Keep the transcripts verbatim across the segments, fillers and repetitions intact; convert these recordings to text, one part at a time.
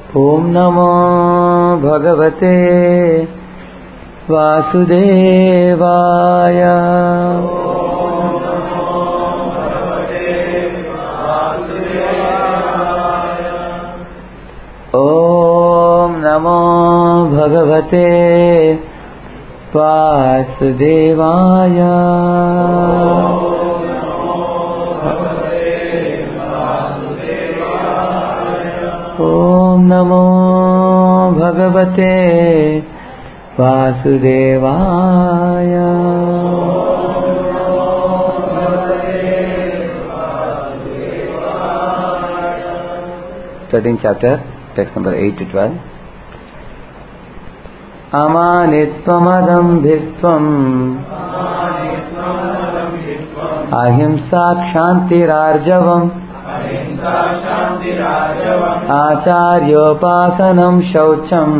Om Namo Bhagavate Vasudevaya. Om Namo Bhagavate Vasudevaya. Om Namo Bhagavate Vasudevaya. thirteenth chapter, text number eight to twelve. Amanitvamadambhitvam ahimsa kshantirarjavam acharyopasanam shaucham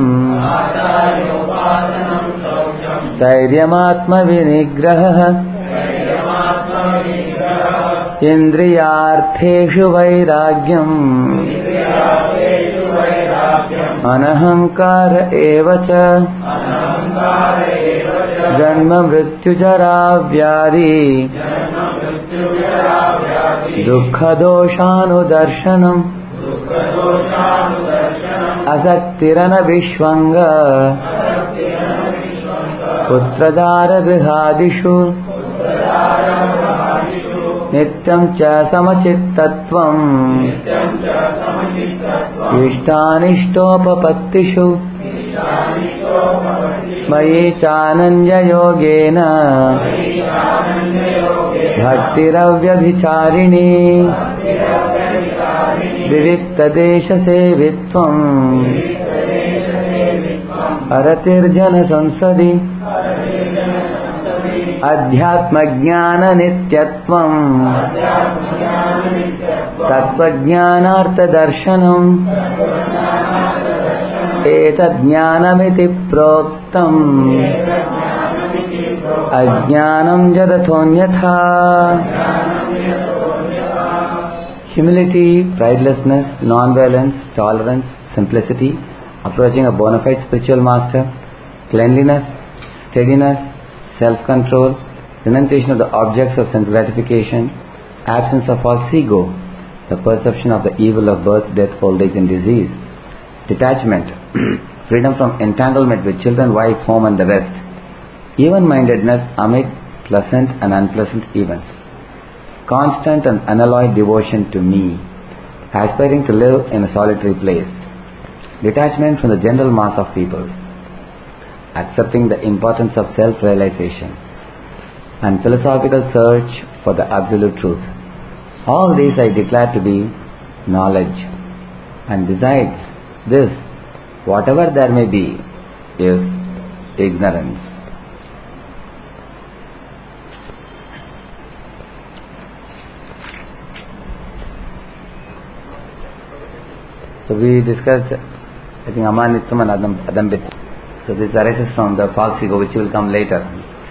dhairyamaatma vinigrahah indriyartheshu vairagyam anahankara evacha janma mrityujara vyadi dukkha doshanudarshanam asaktirana vishvanga putradara grihadishu nityam cha samachittatvam ishtanishtopapatishu mayi chananya yogena bhaktiravyabhicharini viviktadesha sevitvam aratirjana sansadi adhyatma jnana nityatvam tattva jnanartha darshanam etad jnanamiti proktam ajnanam jadathonyatha. Humility, pridelessness, non-violence, tolerance, simplicity, approaching a bona fide spiritual master, cleanliness, steadiness, self-control, renunciation of the objects of sense gratification, absence of false ego, the perception of the evil of birth, death, old age and disease, detachment, freedom from entanglement with children, wife, home and the rest, even-mindedness amid pleasant and unpleasant events, constant and unalloyed devotion to me, aspiring to live in a solitary place, detachment from the general mass of people, accepting the importance of self-realization, and philosophical search for the absolute truth. All these I declare to be knowledge, and besides this, whatever there may be is ignorance. So we discussed, I think, Amanitvam and Adam, Adambit. So this arises from the false ego, which will come later.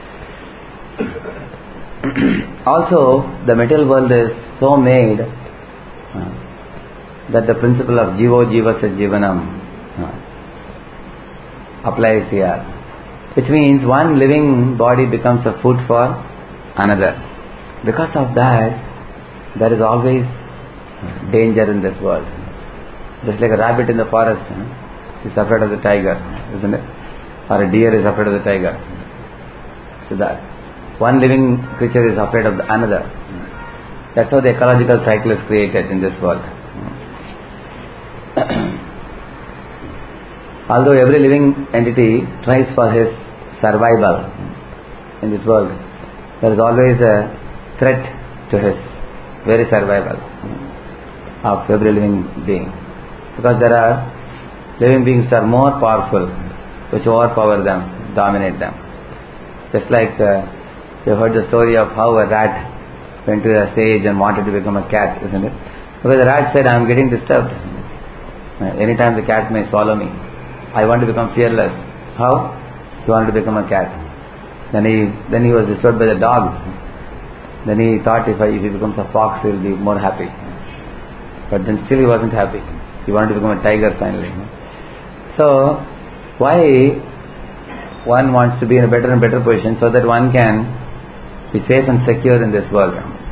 Also, the material world is so made uh, that the principle of Jivo Jivasya Jivanam uh, applies here. Which means one living body becomes a food for another. Because of that, there is always danger in this world. Just like a rabbit in the forest uh, is afraid of the tiger, isn't it? Or a deer is afraid of the tiger. So that one living creature is afraid of the another. That's how the ecological cycle is created in this world. Although every living entity tries for his survival in this world, there is always a threat to his very survival of every living being. Because there are living beings that are more powerful, which overpower them, dominate them. Just like uh, you heard the story of how a rat went to a sage and wanted to become a cat, isn't it? Because the rat said, I am getting disturbed. Uh, anytime the cat may swallow me. I want to become fearless. How? He wanted to become a cat. Then he then he was disturbed by the dog. Then he thought if, I, if he becomes a fox, he will be more happy. But then still he wasn't happy. He wanted to become a tiger finally. So, why one wants to be in a better and better position so that one can be safe and secure in this world.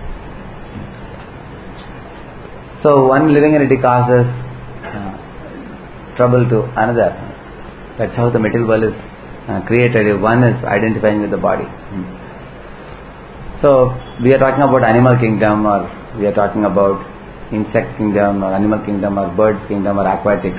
So, one living entity causes uh, trouble to another. That's how the material world is uh, created. One is identifying with the body. So, we are talking about animal kingdom, or we are talking about insect kingdom, or animal kingdom, or birds kingdom, or aquatics.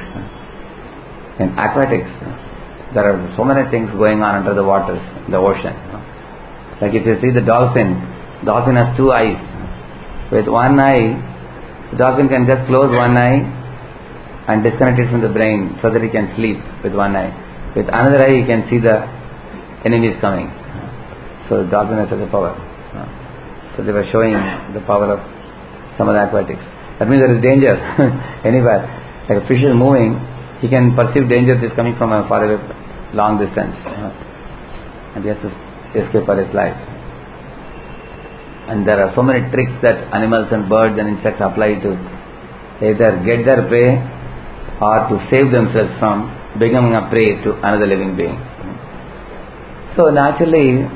In aquatics, there are so many things going on under the waters, the ocean. Like if you see the dolphin, dolphin has two eyes. With one eye, the dolphin can just close one eye and disconnect it from the brain so that he can sleep with one eye. With another eye, he can see the enemies coming. So the dolphin has such a power. So they were showing the power of some of the aquatics. That means there is danger anywhere. Like a fish is moving, he can perceive danger that is coming from a far away, long distance, and he has to escape for his life. And there are so many tricks that animals and birds and insects apply to either get their prey or to save themselves from becoming a prey to another living being. So naturally,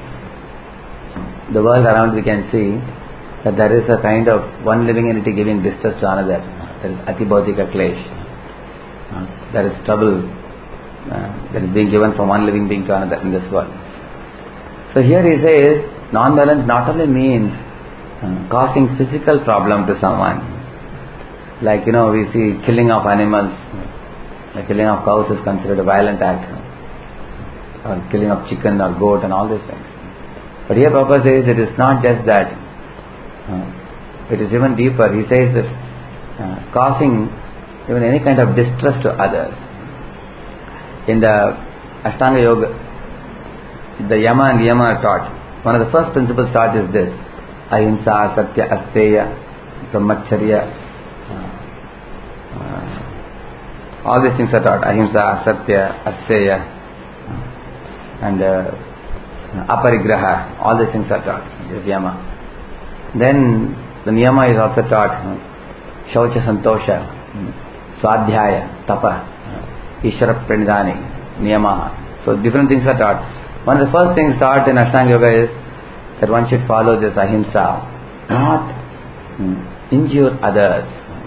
the world around we can see that there is a kind of one living entity giving distress to another. There is atibhautika klesh. Uh, there is trouble uh, that is being given from one living being to another in this world. So here he says, non-violence not only means uh, causing physical problem to someone. Like, you know, we see killing of animals, the killing of cows is considered a violent act, or killing of chicken or goat and all these things. But here Prabhupada says it is not just that. Uh, it is even deeper. He says that uh, causing even any kind of distress to others. In the Ashtanga Yoga, the Yama and Niyama are taught. One of the first principles taught is this: Ahimsa, Satya, Asteya, Brahmacharya. Uh, uh, all these things are taught. Ahimsa, Satya, Asteya, uh, and uh, Aparigraha. All these things are taught. This Yama. Then the Niyama is also taught. Uh, Shaucha, Santosha, Swadhyaya, Tapa, Ishvara Pranidhani, Niyama. So different things are taught. One of the first things taught in Ashtanga Yoga is that one should follow this ahimsa, not injure others.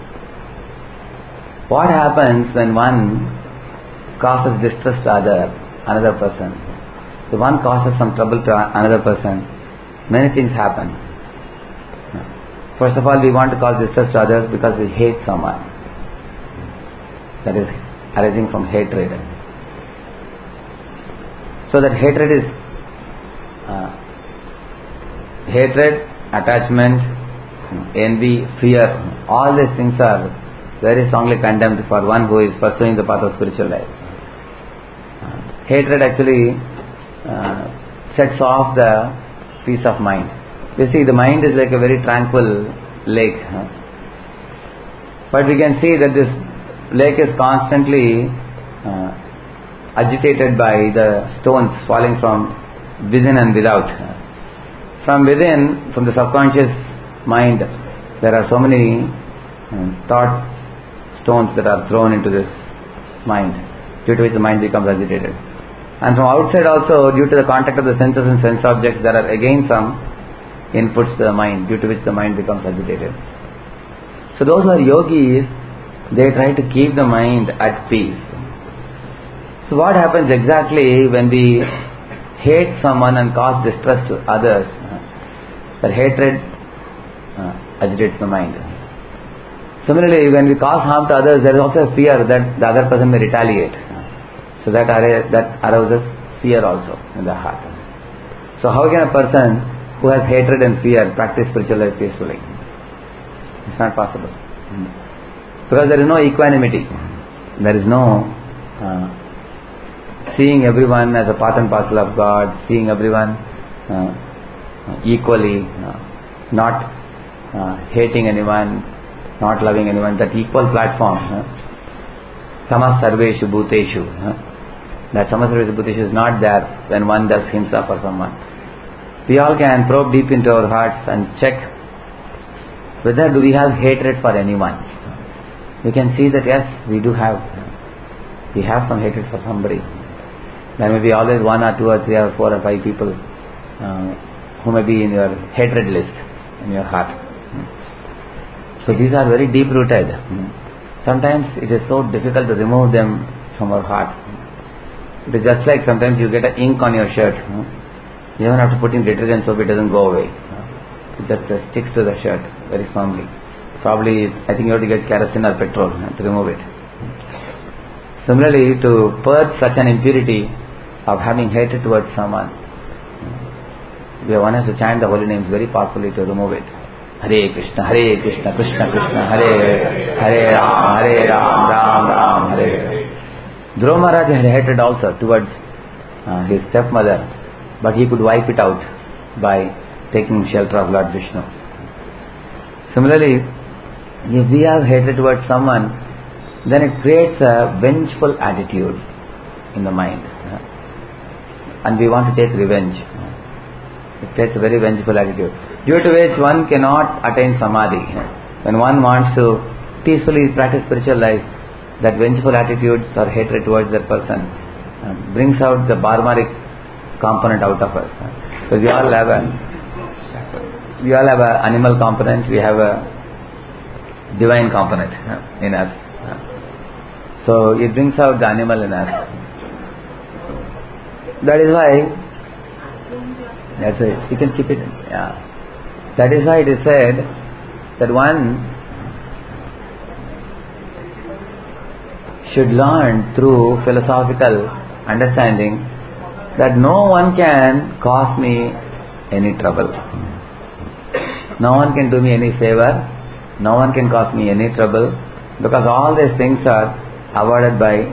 What happens when one causes distress to other, another person? If one causes some trouble to another person, many things happen. First of all, we want to cause distress to others because we hate someone. That is arising from hatred. So that hatred is uh, hatred, attachment, envy, fear. All these things are very strongly condemned for one who is pursuing the path of spiritual life. Uh, hatred actually uh, sets off the peace of mind. You see, the mind is like a very tranquil lake. Huh? But we can see that this lake is constantly uh, agitated by the stones falling from within and without. From within, from the subconscious mind, there are so many uh, thought stones that are thrown into this mind, due to which the mind becomes agitated. And from outside also, due to the contact of the senses and sense objects, there are again some inputs to the mind, due to which the mind becomes agitated. So those who are yogis, they try to keep the mind at peace. So what happens exactly when we hate someone and cause distress to others? That hatred uh, agitates the mind. Similarly, when we cause harm to others, there is also a fear that the other person may retaliate. So that ar- that arouses fear also in the heart. So how can a person who has hatred and fear practice spiritual life peacefully? It's not possible. Mm. Because there is no equanimity. There is no uh, seeing everyone as a part and parcel of God, seeing everyone uh, equally, uh, not uh, hating anyone, not loving anyone, that equal platform. Uh, Sama sarveshu bhuteshu. Uh, that sama sarveshu bhuteshu is not there when one does himsa for someone. We all can probe deep into our hearts and check whether do we have hatred for anyone. We can see that yes, we do have. you have some hatred for somebody, there may be always one or two or three or four or five people uh, who may be in your hatred list in your heart. So these are very deep rooted. Sometimes it is so difficult to remove them from our heart. It is just like sometimes you get an ink on your shirt. You don't have to put in detergent soap, it doesn't go away. It just uh, sticks to the shirt very firmly. Probably, I think you have to get kerosene or petrol to remove it. Similarly, to purge such an impurity of having hatred towards someone, one has to chant the holy names very powerfully to remove it. Hare Krishna, Hare Krishna, Krishna Krishna, Hare Hare Ram, Hare Ram, Ram Ram, Hare Hare. Dhruva Maharaj had hatred also towards uh, his stepmother, but he could wipe it out by taking shelter of Lord Vishnu. Similarly, if we have hatred towards someone, then it creates a vengeful attitude in the mind. And we want to take revenge. It creates a very vengeful attitude, due to which one cannot attain samadhi. When one wants to peacefully practice spiritual life, that vengeful attitudes or hatred towards that person uh, brings out the barbaric component out of us. So we all have a we all have an animal component, we have a divine component uh, in us. So it brings out the animal in us. That is why, that's it, you can keep it, yeah. That is why it is said that one should learn through philosophical understanding that no one can cause me any trouble. No one can do me any favor. No one can cause me any trouble, because all these things are avoided by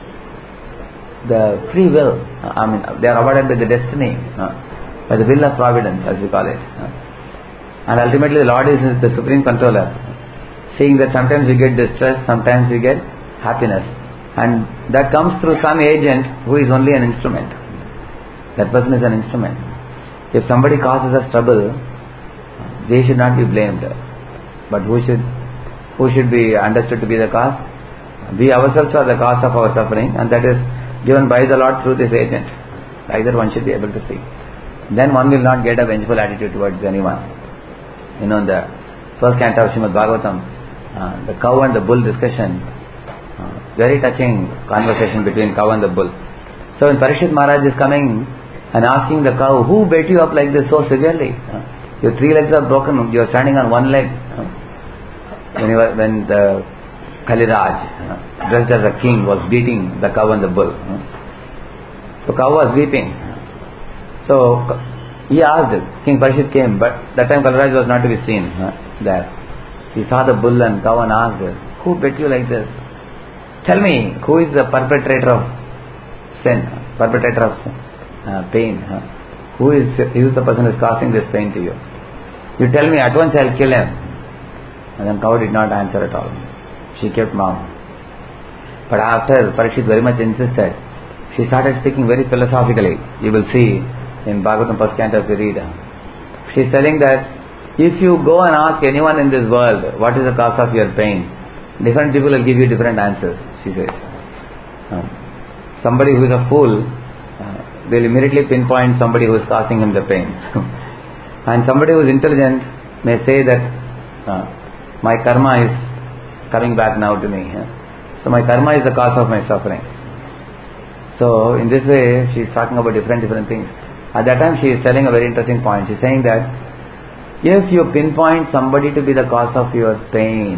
the free will. I mean, they are avoided by the destiny, by the will of providence, as we call it. And ultimately the Lord is the supreme controller, seeing that sometimes we get distress, sometimes we get happiness, and that comes through some agent who is only an instrument. That person is an instrument. If somebody causes us trouble, they should not be blamed, but who should who should be understood to be the cause? We ourselves are the cause of our suffering, and that is given by the Lord through this agent. Either one should be able to see. Then one will not get a vengeful attitude towards anyone. You know, in the first canto of Srimad Bhagavatam, uh, the cow and the bull discussion, uh, very touching conversation between cow and the bull. So when Parikshit Maharaj is coming and asking the cow, who beat you up like this so severely? Uh, your three legs are broken, you are standing on one leg. Uh, when, you were, when the Kaliraj, uh, dressed as a king, was beating the cow and the bull. Uh, so cow was weeping. So he asked, King Parikshit came, but that time Kaliraj was not to be seen uh, there. He saw the bull and cow and asked, who beat you like this? Tell me, who is the perpetrator of sin, perpetrator of uh, pain? Uh, who is, who is the person who is causing this pain to you? You tell me, at once I will kill him. And then cow did not answer at all. She kept mum. But after Parikshit very much insisted, she started speaking very philosophically. You will see in Bhagavatam first canto if you read. She is telling that if you go and ask anyone in this world what is the cause of your pain, different people will give you different answers, she says. Uh, somebody who is a fool, uh, they will immediately pinpoint somebody who is causing him the pain. And somebody who is intelligent may say that uh, my karma is coming back now to me. Yeah? So my karma is the cause of my suffering. So in this way she is talking about different different things. At that time she is telling a very interesting point. She is saying that if you pinpoint somebody to be the cause of your pain,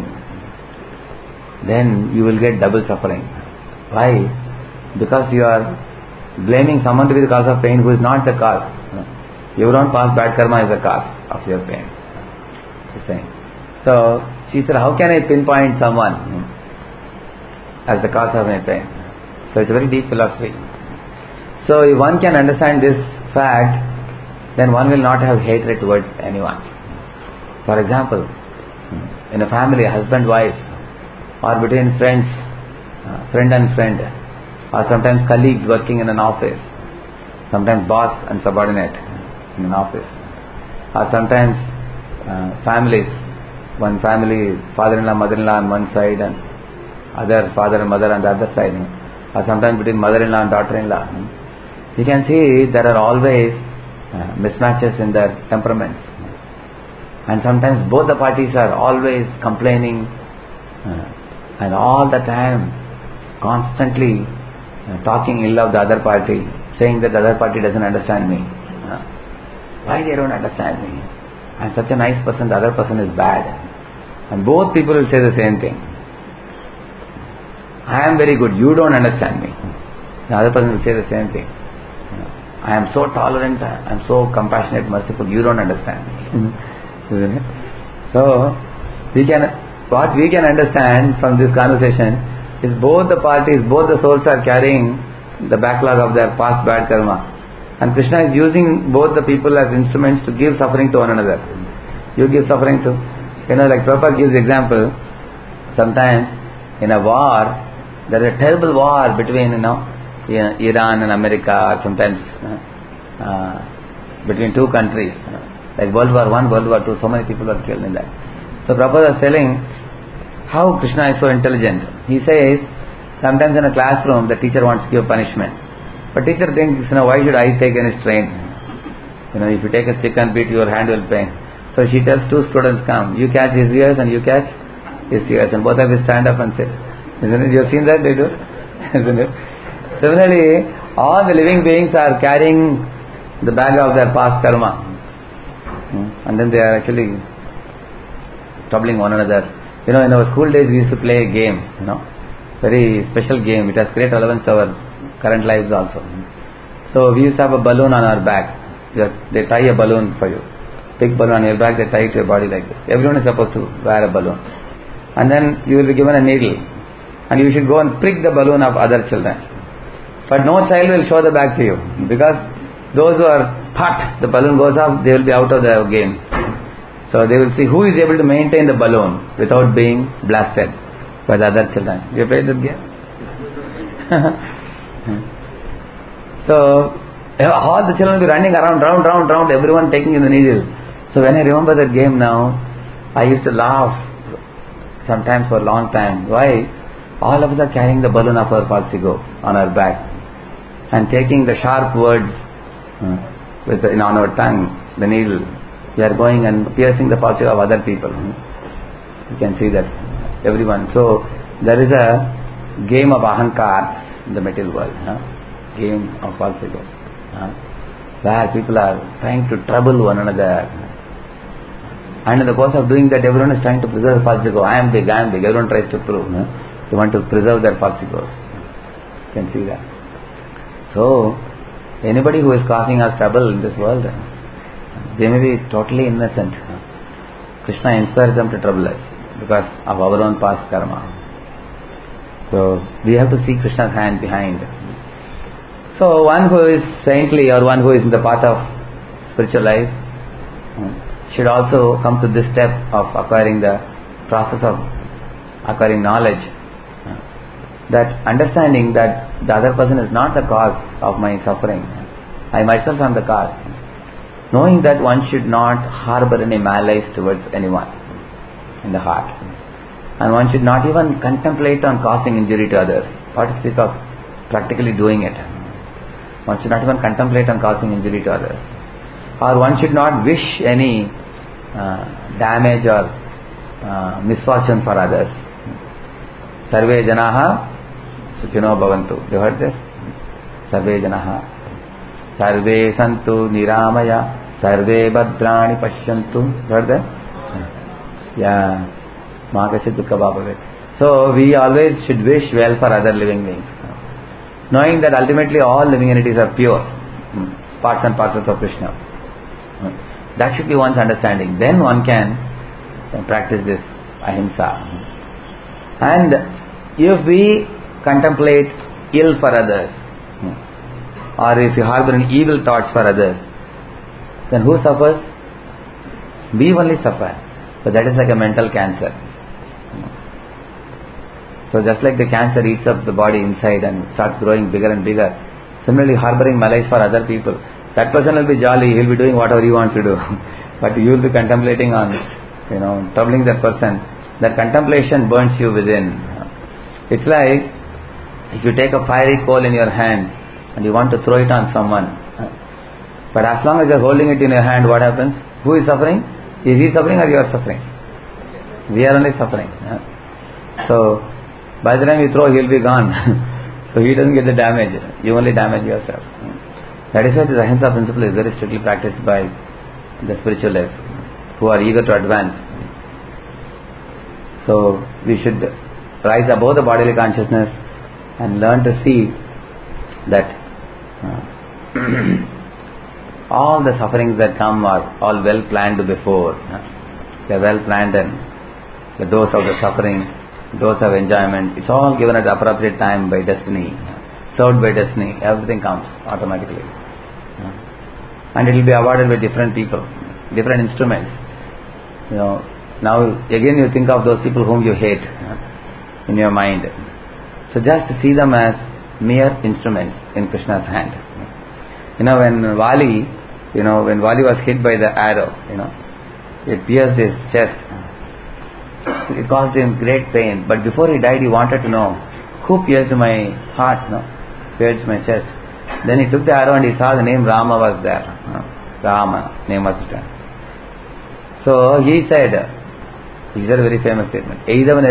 then you will get double suffering. Why? Because you are blaming someone to be the cause of pain who is not the cause. Your own past bad karma is the cause of your pain. She is saying. So she said, how can I pinpoint someone as the cause of my pain? So it's a very deep philosophy. So if one can understand this fact, then one will not have hatred towards anyone. For example, in a family, husband, wife, or between friends, uh, friend and friend, or sometimes colleagues working in an office, sometimes boss and subordinate in an office, or sometimes uh, families, one family, father-in-law, mother-in-law on one side and other father and mother on the other side. or sometimes between mother-in-law and daughter-in-law, you can see there are always uh, mismatches in their temperaments. And sometimes both the parties are always complaining uh, and all the time constantly uh, talking ill of the other party, saying that the other party doesn't understand me. Uh, why they don't understand me? I'm such a nice person, the other person is bad. And both people will say the same thing. I am very good, you don't understand me. The other person will say the same thing. I am so tolerant, I am so compassionate, merciful, you don't understand me. Isn't it? So, we can, what we can understand from this conversation is both the parties, both the souls are carrying the backlog of their past bad karma. And Krishna is using both the people as instruments to give suffering to one another. You give suffering to, you know, like Prabhupada gives example, sometimes in a war, there is a terrible war between, you know, Iran and America, or sometimes uh, between two countries. You know, like World War One, World War Two, so many people are killed in that. So Prabhupada is telling how Krishna is so intelligent. He says, sometimes in a classroom, the teacher wants to give punishment. But teacher thinks, you know, why should I take any strain? You know, if you take a stick and beat, your hand will pain. So she tells two students, come, you catch his ears and you catch his ears. And both of you stand up and say, isn't it? You have seen that they do? Isn't it? Similarly, all the living beings are carrying the bag of their past karma. And then they are actually troubling one another. You know, in our school days we used to play a game, you know, very special game. It has great relevance to our current lives also. So we used to have a balloon on our back. They tie a balloon for you. Big balloon on your back, they tie it to your body like this. Everyone is supposed to wear a balloon. And then you will be given a needle. And you should go and prick the balloon of other children. But no child will show the back to you. Because those who are hot, the balloon goes up, they will be out of the game. So they will see who is able to maintain the balloon without being blasted by the other children. You played that game? So all the children will be running around, round, round, round, everyone taking in the needle. So when I remember that game now, I used to laugh sometimes for a long time. Why? All of us are carrying the balloon of our false ego on our back and taking the sharp words uh, with the, in, on our tongue, the needle. We are going and piercing the false ego of other people. You can see that everyone. So there is a game of ahankar in the material world. Huh? Game of false ego. Huh? Where people are trying to trouble one another. And in the course of doing that, everyone is trying to preserve false ego. I am big, I am big. Everyone tries to prove. Huh? They want to preserve their false egos. You can see that. So, anybody who is causing us trouble in this world, they may be totally innocent. Krishna inspires them to trouble us because of our own past karma. So, we have to see Krishna's hand behind. So, one who is saintly or one who is in the path of spiritual life should also come to this step of acquiring the process of acquiring knowledge, that understanding that the other person is not the cause of my suffering. I myself am the cause. Knowing that one should not harbor any malice towards anyone in the heart. And one should not even contemplate on causing injury to others. What to speak of practically doing it. One should not even contemplate on causing injury to others. Or one should not wish any uh, damage or uh, misfortune for others. Sarve janaha sukhino bhavantu. You heard this? Sarve janaha. Sarve santu niramaya. Sarve bhadrani pashyantu. Heard that? Yeah. Mahakashidukha bhavet. So we always should wish well for other living beings. Knowing that ultimately all living entities are pure. Parts and parcels of Krishna. That should be one's understanding. Then one can practice this ahimsa. And if we contemplate ill for others, or if you harbor an evil thoughts for others, then who suffers? We only suffer. So that is like a mental cancer. So just like the cancer eats up the body inside and starts growing bigger and bigger, similarly harboring malice for other people, that person will be jolly, he will be doing whatever he wants to do. But you will be contemplating on, you know, troubling that person. That contemplation burns you within. It's like If you take a fiery coal in your hand and you want to throw it on someone, but as long as you are holding it in your hand, what happens? Who is suffering? Is he suffering or you are suffering? We are only suffering. So, by the time you throw, he will be gone. So he doesn't get the damage. You only damage yourself. That is why the ahimsa principle is very strictly practiced by the spiritualists who are eager to advance. So we should rise above the bodily consciousness and learn to see that uh, all the sufferings that come are all well planned before. They are well planned, and the dose of the suffering, dose of enjoyment, it's all given at the appropriate time by destiny, served by destiny. Everything comes automatically. And it will be awarded by different people, different instruments. You know, now again you think of those people whom you hate in your mind. So just see them as mere instruments in Krishna's hand. You know, when Vali, you know, when Vali was hit by the arrow, you know, it pierced his chest. It caused him great pain. But before he died, he wanted to know, who pierced my heart, no? Pierced my chest. Then he took the arrow and he saw the name Rama was there. Rama, name was there. So he said, he said a very famous statement,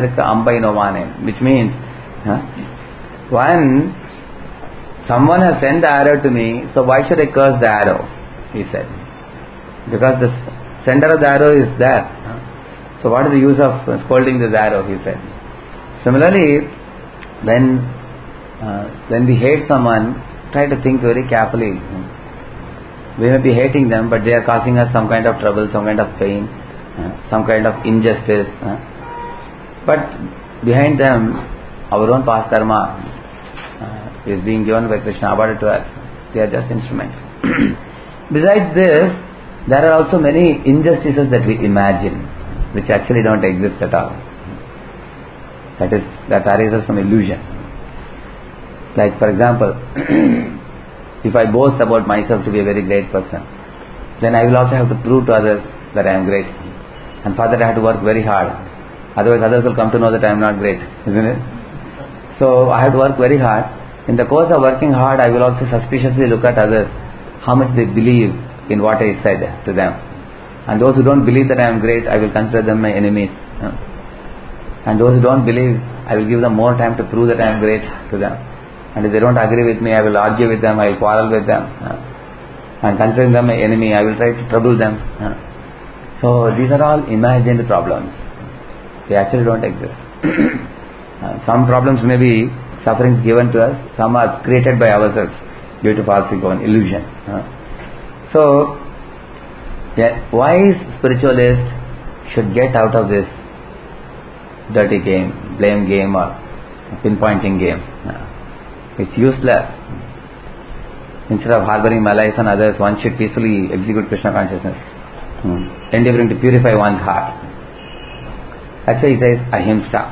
which means, huh? When someone has sent the arrow to me, so why should I curse the arrow? He said. Because the sender of the arrow is there. So what is the use of scolding this arrow, he said. Similarly, when uh, when we hate someone, try to think very carefully. We may be hating them, but they are causing us some kind of trouble, some kind of pain, uh, some kind of injustice. Uh. But behind them, our own past karma uh, is being given by Krishna, awarded to us. They are just instruments. Besides this, there are also many injustices that we imagine, which actually don't exist at all. That is, that arises from illusion. Like for example, if I boast about myself to be a very great person, then I will also have to prove to others that I am great. And for that I have to work very hard. Otherwise others will come to know that I am not great, isn't it? So I have to work very hard. In the course of working hard, I will also suspiciously look at others, how much they believe in what I said to them. And those who don't believe that I am great, I will consider them my enemies. And those who don't believe, I will give them more time to prove that I am great to them. And if they don't agree with me, I will argue with them, I will quarrel with them. And considering them my enemy, I will try to trouble them. So these are all imagined problems. They actually don't exist. Some problems may be sufferings given to us, some are created by ourselves due to false ego and illusion. So, a wise spiritualist should get out of this dirty game, blame game or pinpointing game. It's useless. Instead of harboring malice on others, one should peacefully execute Krishna consciousness, hmm. endeavoring to purify one's heart. That's why he says ahimsa.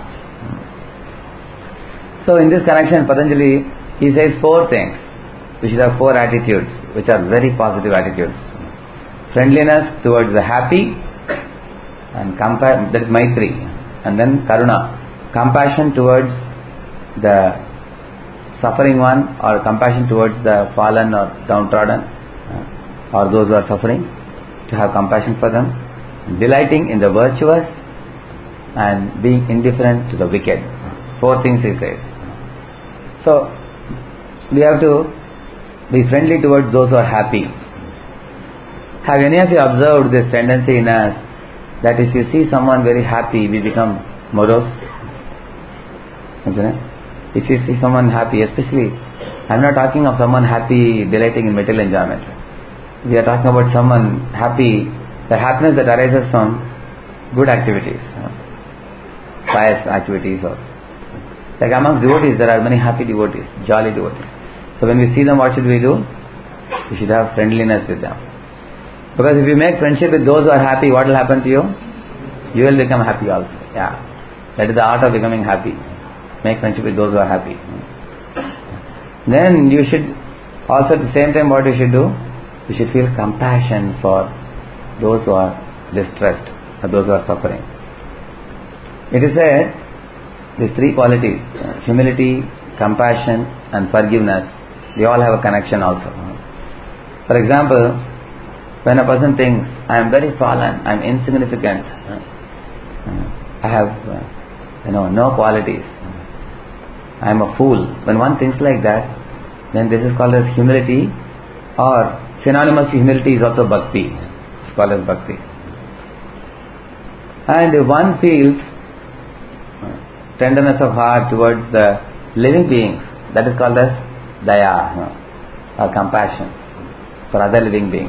So in this connection, Patanjali, he says four things. We should have four attitudes, which are very positive attitudes. Friendliness towards the happy, and compa- that is Maitri, and then Karuna, compassion towards the suffering one, or compassion towards the fallen or downtrodden, or those who are suffering, to have compassion for them, delighting in the virtuous, and being indifferent to the wicked. Four things he says. So, we have to be friendly towards those who are happy. Have any of you observed this tendency in us, that if you see someone very happy, we become morose? Isn't it? If you see someone happy, especially, I am not talking of someone happy, delighting in material enjoyment. We are talking about someone happy, the happiness that arises from good activities, pious activities. Or like amongst devotees, there are many happy devotees, jolly devotees. So when we see them, what should we do? We should have friendliness with them. Because if you make friendship with those who are happy, what will happen to you? You will become happy also. Yeah, that is the art of becoming happy. Make friendship with those who are happy. Then you should also at the same time, what you should do? You should feel compassion for those who are distressed, or those who are suffering. It is said, these three qualities, humility, compassion and forgiveness, they all have a connection also. For example, when a person thinks, I am very fallen, I am insignificant, I have you know no qualities, I am a fool. When one thinks like that, then this is called as humility, or synonymous to humility is also bhakti. It's called as bhakti. And if one feels tenderness of heart towards the living beings, that is called as daya, or compassion for other living beings.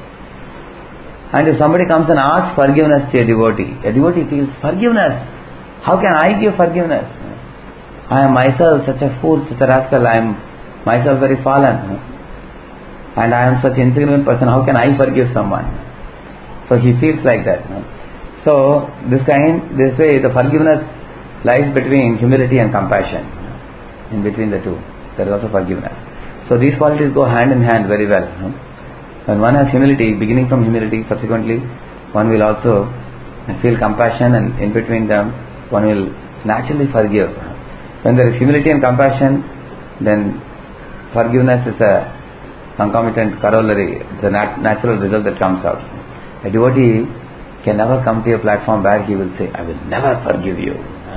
And if somebody comes and asks forgiveness to a devotee, a devotee feels forgiveness. How can I give forgiveness? I am myself such a fool, such a rascal. I am myself very fallen, and I am such an insignificant person. How can I forgive someone? So he feels like that. So this kind, this way, the forgiveness lies between humility and compassion. In between the two, there is also forgiveness. So these qualities go hand in hand very well. When one has humility, beginning from humility, subsequently one will also feel compassion, and in between them one will naturally forgive. When there is humility and compassion, then forgiveness is a concomitant corollary. It's a nat- natural result that comes out. A devotee can never come to a platform where he will say, I will never forgive you.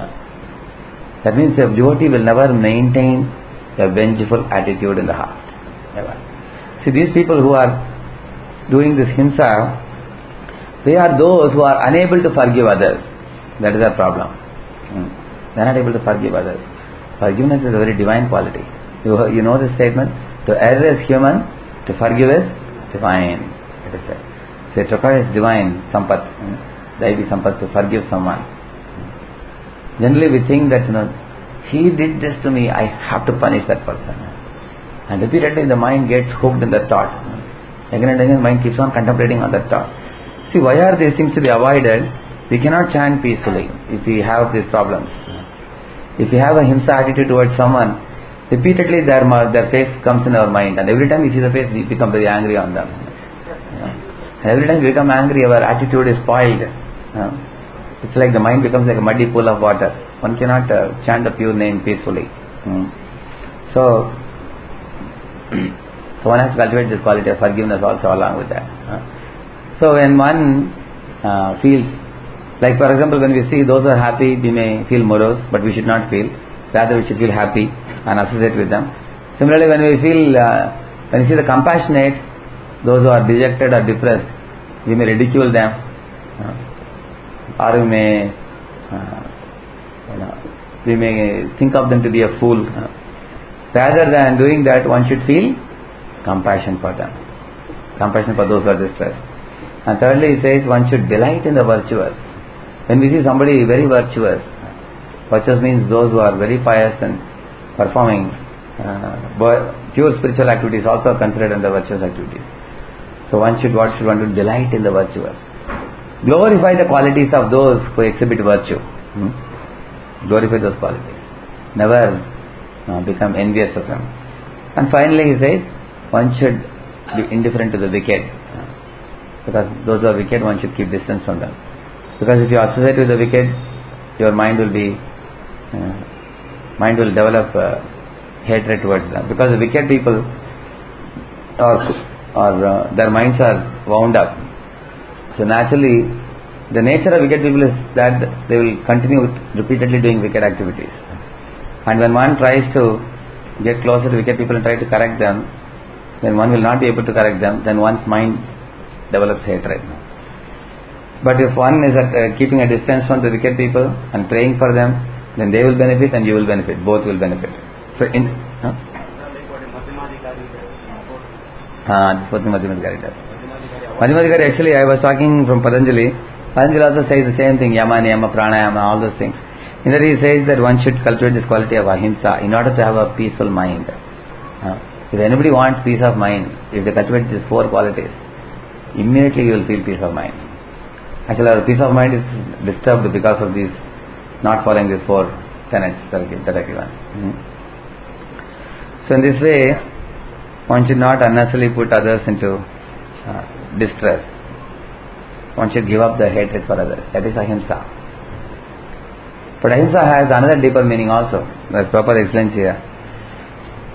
That means a devotee will never maintain a vengeful attitude in the heart. Never. See, these people who are doing this himsa, they are those who are unable to forgive others. That is their problem. They are not able to forgive others. Forgiveness is a very divine quality. You, you know this statement? To err is human, to forgive is divine. It is said. So it requires divine sampat, daivi sampat, to forgive someone. Generally we think that, you know, he did this to me, I have to punish that person. And repeatedly the mind gets hooked in that thought. Again and again mind keeps on contemplating on that thought. See, why are these things to be avoided? We cannot chant peacefully if we have these problems. If we have a himsa attitude towards someone, repeatedly their, their face comes in our mind, and every time we see the face we become very angry on them. You know? And every time we become angry, our attitude is spoiled. You know? It's like the mind becomes like a muddy pool of water. One cannot uh, chant the pure name peacefully. Mm. So, so one has to cultivate this quality of forgiveness also along with that. Uh. So when one uh, feels, like for example, when we see those who are happy, we may feel morose, but we should not feel. Rather, we should feel happy and associate with them. Similarly, when we feel, uh, when we see the compassionate, those who are dejected or depressed, we may ridicule them. Uh, or we may uh, you know, we may think of them to be a fool. Uh, rather than doing that, one should feel compassion for them, compassion for those who are distressed. And thirdly, he says one should delight in the virtuous. When we see somebody very virtuous, virtuous means those who are very pious and performing uh, pure spiritual activities also considered under virtuous activities. So one should, what should one do? Delight in the virtuous. Glorify the qualities of those who exhibit virtue. Hmm? Glorify those qualities. Never uh, become envious of them. And finally he says, one should be indifferent to the wicked. Uh, because those who are wicked, one should keep distance from them. Because if you associate with the wicked, your mind will be, uh, mind will develop uh, hatred towards them. Because the wicked people, or, or uh, their minds are wound up. So naturally, the nature of wicked people is that they will continue with repeatedly doing wicked activities. And when one tries to get closer to wicked people and try to correct them, then one will not be able to correct them, then one's mind develops hatred. But if one is at, uh, keeping a distance from the wicked people and praying for them, then they will benefit and you will benefit. Both will benefit. So in... Huh? Ah, this is what the Madhyamadhikari does. Madhyamadhikari, actually I was talking from Patanjali. Patanjali also says the same thing, yama, niyama, pranayama, all those things. In that he says that one should cultivate this quality of ahimsa in order to have a peaceful mind. Uh, if anybody wants peace of mind, if they cultivate these four qualities, immediately you will feel peace of mind. Actually our peace of mind is disturbed because of these, not following these four tenets that are given. Mm-hmm. So in this way, one should not unnecessarily put others into uh, distress. One should give up the hatred for others. That is ahimsa. But ahimsa has another deeper meaning also. As Prabhupada explains here.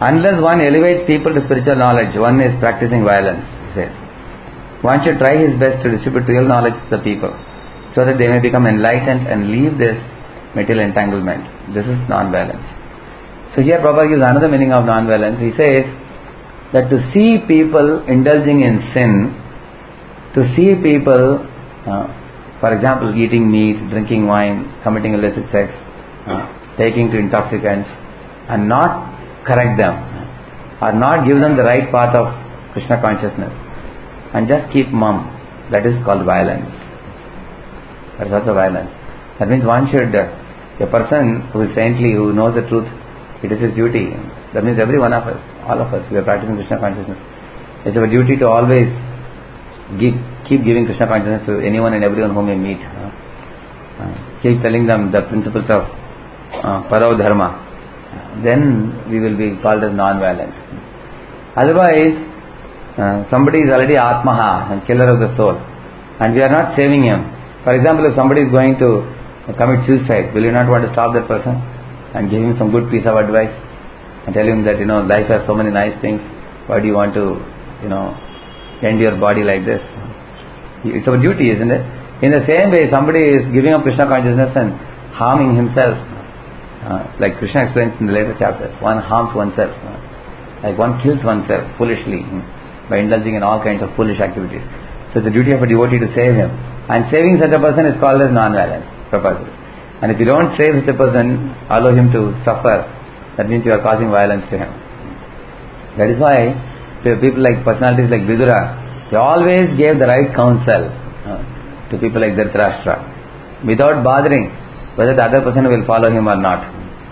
Unless one elevates people to spiritual knowledge, one is practicing violence, he says. One should try his best to distribute real knowledge to the people, so that they may become enlightened and leave this material entanglement. This is non-violence. So here Prabhupada gives another meaning of non-violence. He says that to see people indulging in sin, to see people, uh, for example, eating meat, drinking wine, committing illicit sex, uh, taking to intoxicants, and not correct them, or not give them the right path of Krishna consciousness, and just keep mum, that is called violence. That is also violence. That means one should, uh, a person who is saintly, who knows the truth, it is his duty. That means every one of us, all of us, we are practicing Krishna consciousness. It's our duty to always give, keep giving Krishna consciousness to anyone and everyone whom we meet. Uh, uh, keep telling them the principles of uh, Parao Dharma. Then we will be called as non-violent. Otherwise, uh, somebody is already Atmaha, and killer of the soul, and we are not saving him. For example, if somebody is going to commit suicide, will you not want to stop that person and give him some good piece of advice and tell him that, you know, life has so many nice things, why do you want to, you know, end your body like this? It's our duty, isn't it? In the same way, somebody is giving up Krishna consciousness and harming himself, uh, like Krishna explains in the later chapters, one harms oneself, uh, like one kills oneself foolishly uh, by indulging in all kinds of foolish activities. So it's the duty of a devotee to save him, and saving such a person is called as non-violence, purpose. And if you don't save such a person, allow him to suffer, that means you are causing violence to him. That is why people like personalities like Vidura, they always gave the right counsel uh, to people like Dhritarashtra, without bothering whether the other person will follow him or not.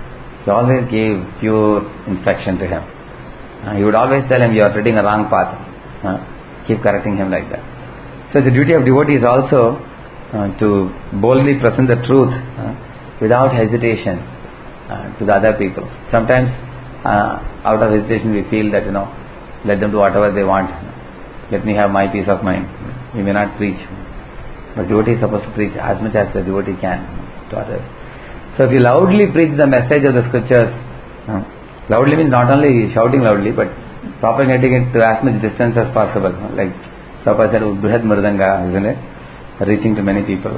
He always gave pure instruction to him. Uh, he would always tell him, you are treading a wrong path. Uh, keep correcting him like that. So the duty of devotee is also uh, to boldly present the truth uh, without hesitation uh, to the other people. Sometimes uh, out of hesitation we feel that, you know, let them do whatever they want. Let me have my peace of mind. We may not preach. But devotee is supposed to preach as much as the devotee can to others. So if you loudly preach the message of the scriptures, uh, loudly means not only shouting loudly, but propagating it to as much distance as possible. Like Prabhupada said, Brihad Mridanga, isn't it? Reaching to many people.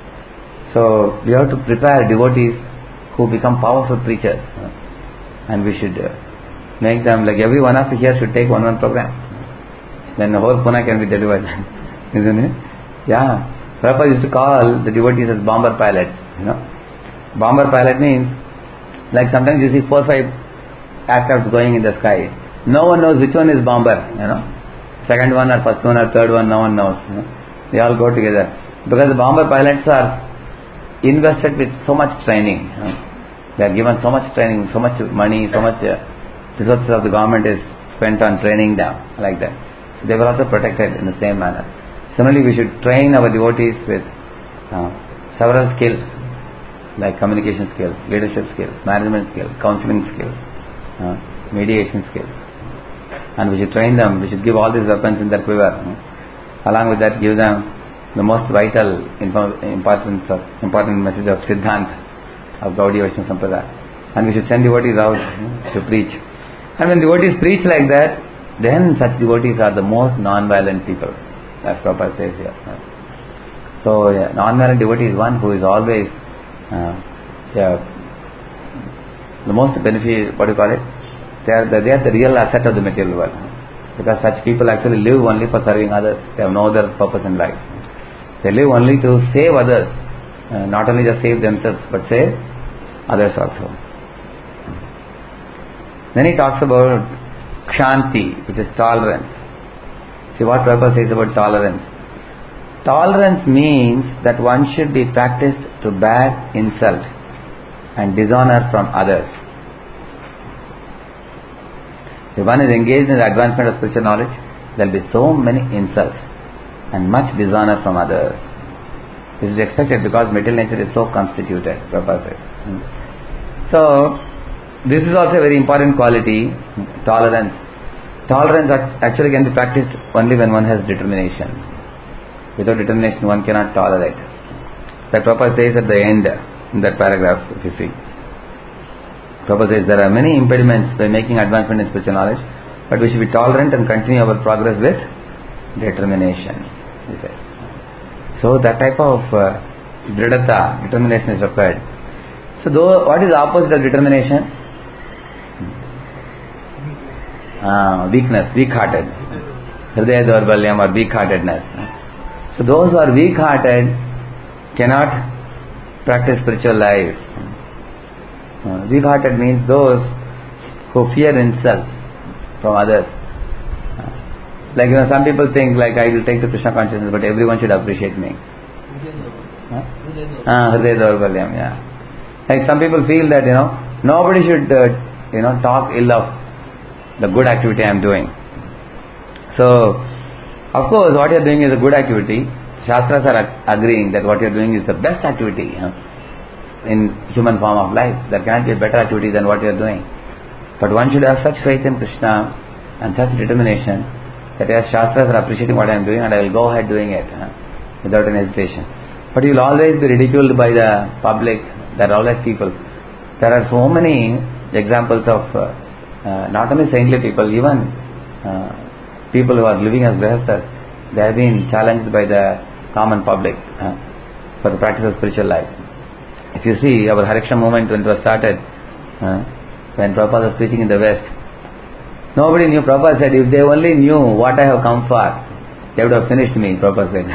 So we have to prepare devotees who become powerful preachers. Uh, and we should uh, make them, like every one of us here should take one one program. Then the whole Pune can be delivered. Isn't it? Yeah. Prabhupada used to call the devotees as bomber pilots. You know, bomber pilot means, like sometimes you see four or five aircrafts going in the sky. No one knows which one is bomber. You know, second one or first one or third one, no one knows. You know? They all go together because the bomber pilots are invested with so much training. You know? They are given so much training, so much money, so much uh, resources of the government is spent on training them like that. So they were also protected in the same manner. Similarly, we should train our devotees with uh, several skills, like communication skills, leadership skills, management skills, counseling skills, uh, mediation skills. And we should train them, we should give all these weapons in their quiver. Uh, along with that, give them the most vital info- importance of, important message of Siddhant, of Gaudiya Vaishnava Sampradaya. And we should send devotees out uh, to preach. And when devotees preach like that, then such devotees are the most non-violent people. As Prabhupada says here. So, yeah, non-violent devotee is one who is always uh, yeah, the most benefit, what do you call it? They are, the, they are the real asset of the material world. Because such people actually live only for serving others. They have no other purpose in life. They live only to save others. Uh, not only just save themselves, but save others also. Then he talks about Kshanti, which is tolerance. See what Prabhupada says about tolerance. Tolerance means that one should be practiced to bear insult and dishonor from others. If one is engaged in the advancement of spiritual knowledge, there will be so many insults and much dishonor from others. This is expected because material nature is so constituted, Prabhupada says. So, this is also a very important quality, tolerance. Tolerance actually can be practiced only when one has determination. Without determination, one cannot tolerate. That Prabhupada says at the end, in that paragraph, if you see. Prabhupada says there are many impediments by making advancement in spiritual knowledge, but we should be tolerant and continue our progress with determination, he says. So that type of uh, dridata, determination is required. So though, what is the opposite of determination? Uh, weakness, weak-hearted. Hridaya Daurbalyam or weak-heartedness. So those who are weak-hearted cannot practice spiritual life. Uh, weak-hearted means those who fear insults from others. Uh, like, you know, some people think like I will take to Krishna consciousness, but everyone should appreciate me. Ah, Hridaya Daurbalyam, yeah. Like some people feel that, you know, nobody should, uh, you know, talk ill of the good activity I am doing. So, of course, what you are doing is a good activity. Shastras are agreeing that what you are doing is the best activity huh, in human form of life. There can't be a better activity than what you are doing. But one should have such faith in Krishna and such determination that yes, Shastras are appreciating what I am doing and I will go ahead doing it huh, without any hesitation. But you will always be ridiculed by the public. There are always people. There are so many examples of uh, uh, not only saintly people, even uh, people who are living as grihasthas, they have been challenged by the common public uh, for the practice of spiritual life. If you see our Hare Krishna movement when it was started, uh, when Prabhupada was preaching in the West, nobody knew. Prabhupada said, if they only knew what I have come for, they would have finished me, Prabhupada said.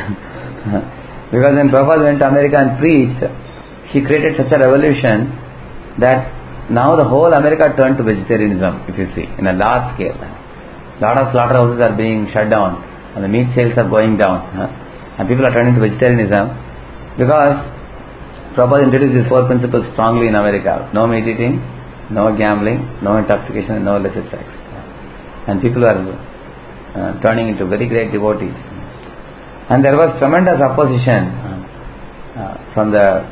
Because when Prabhupada went to America and preached, he created such a revolution that now the whole America turned to vegetarianism, if you see, in a large scale. A lot of slaughterhouses are being shut down and the meat sales are going down. Huh? And people are turning to vegetarianism because Prabhupada introduced these four principles strongly in America. No meat eating, no gambling, no intoxication, no illicit sex. And people are uh, turning into very great devotees. And there was tremendous opposition uh, from the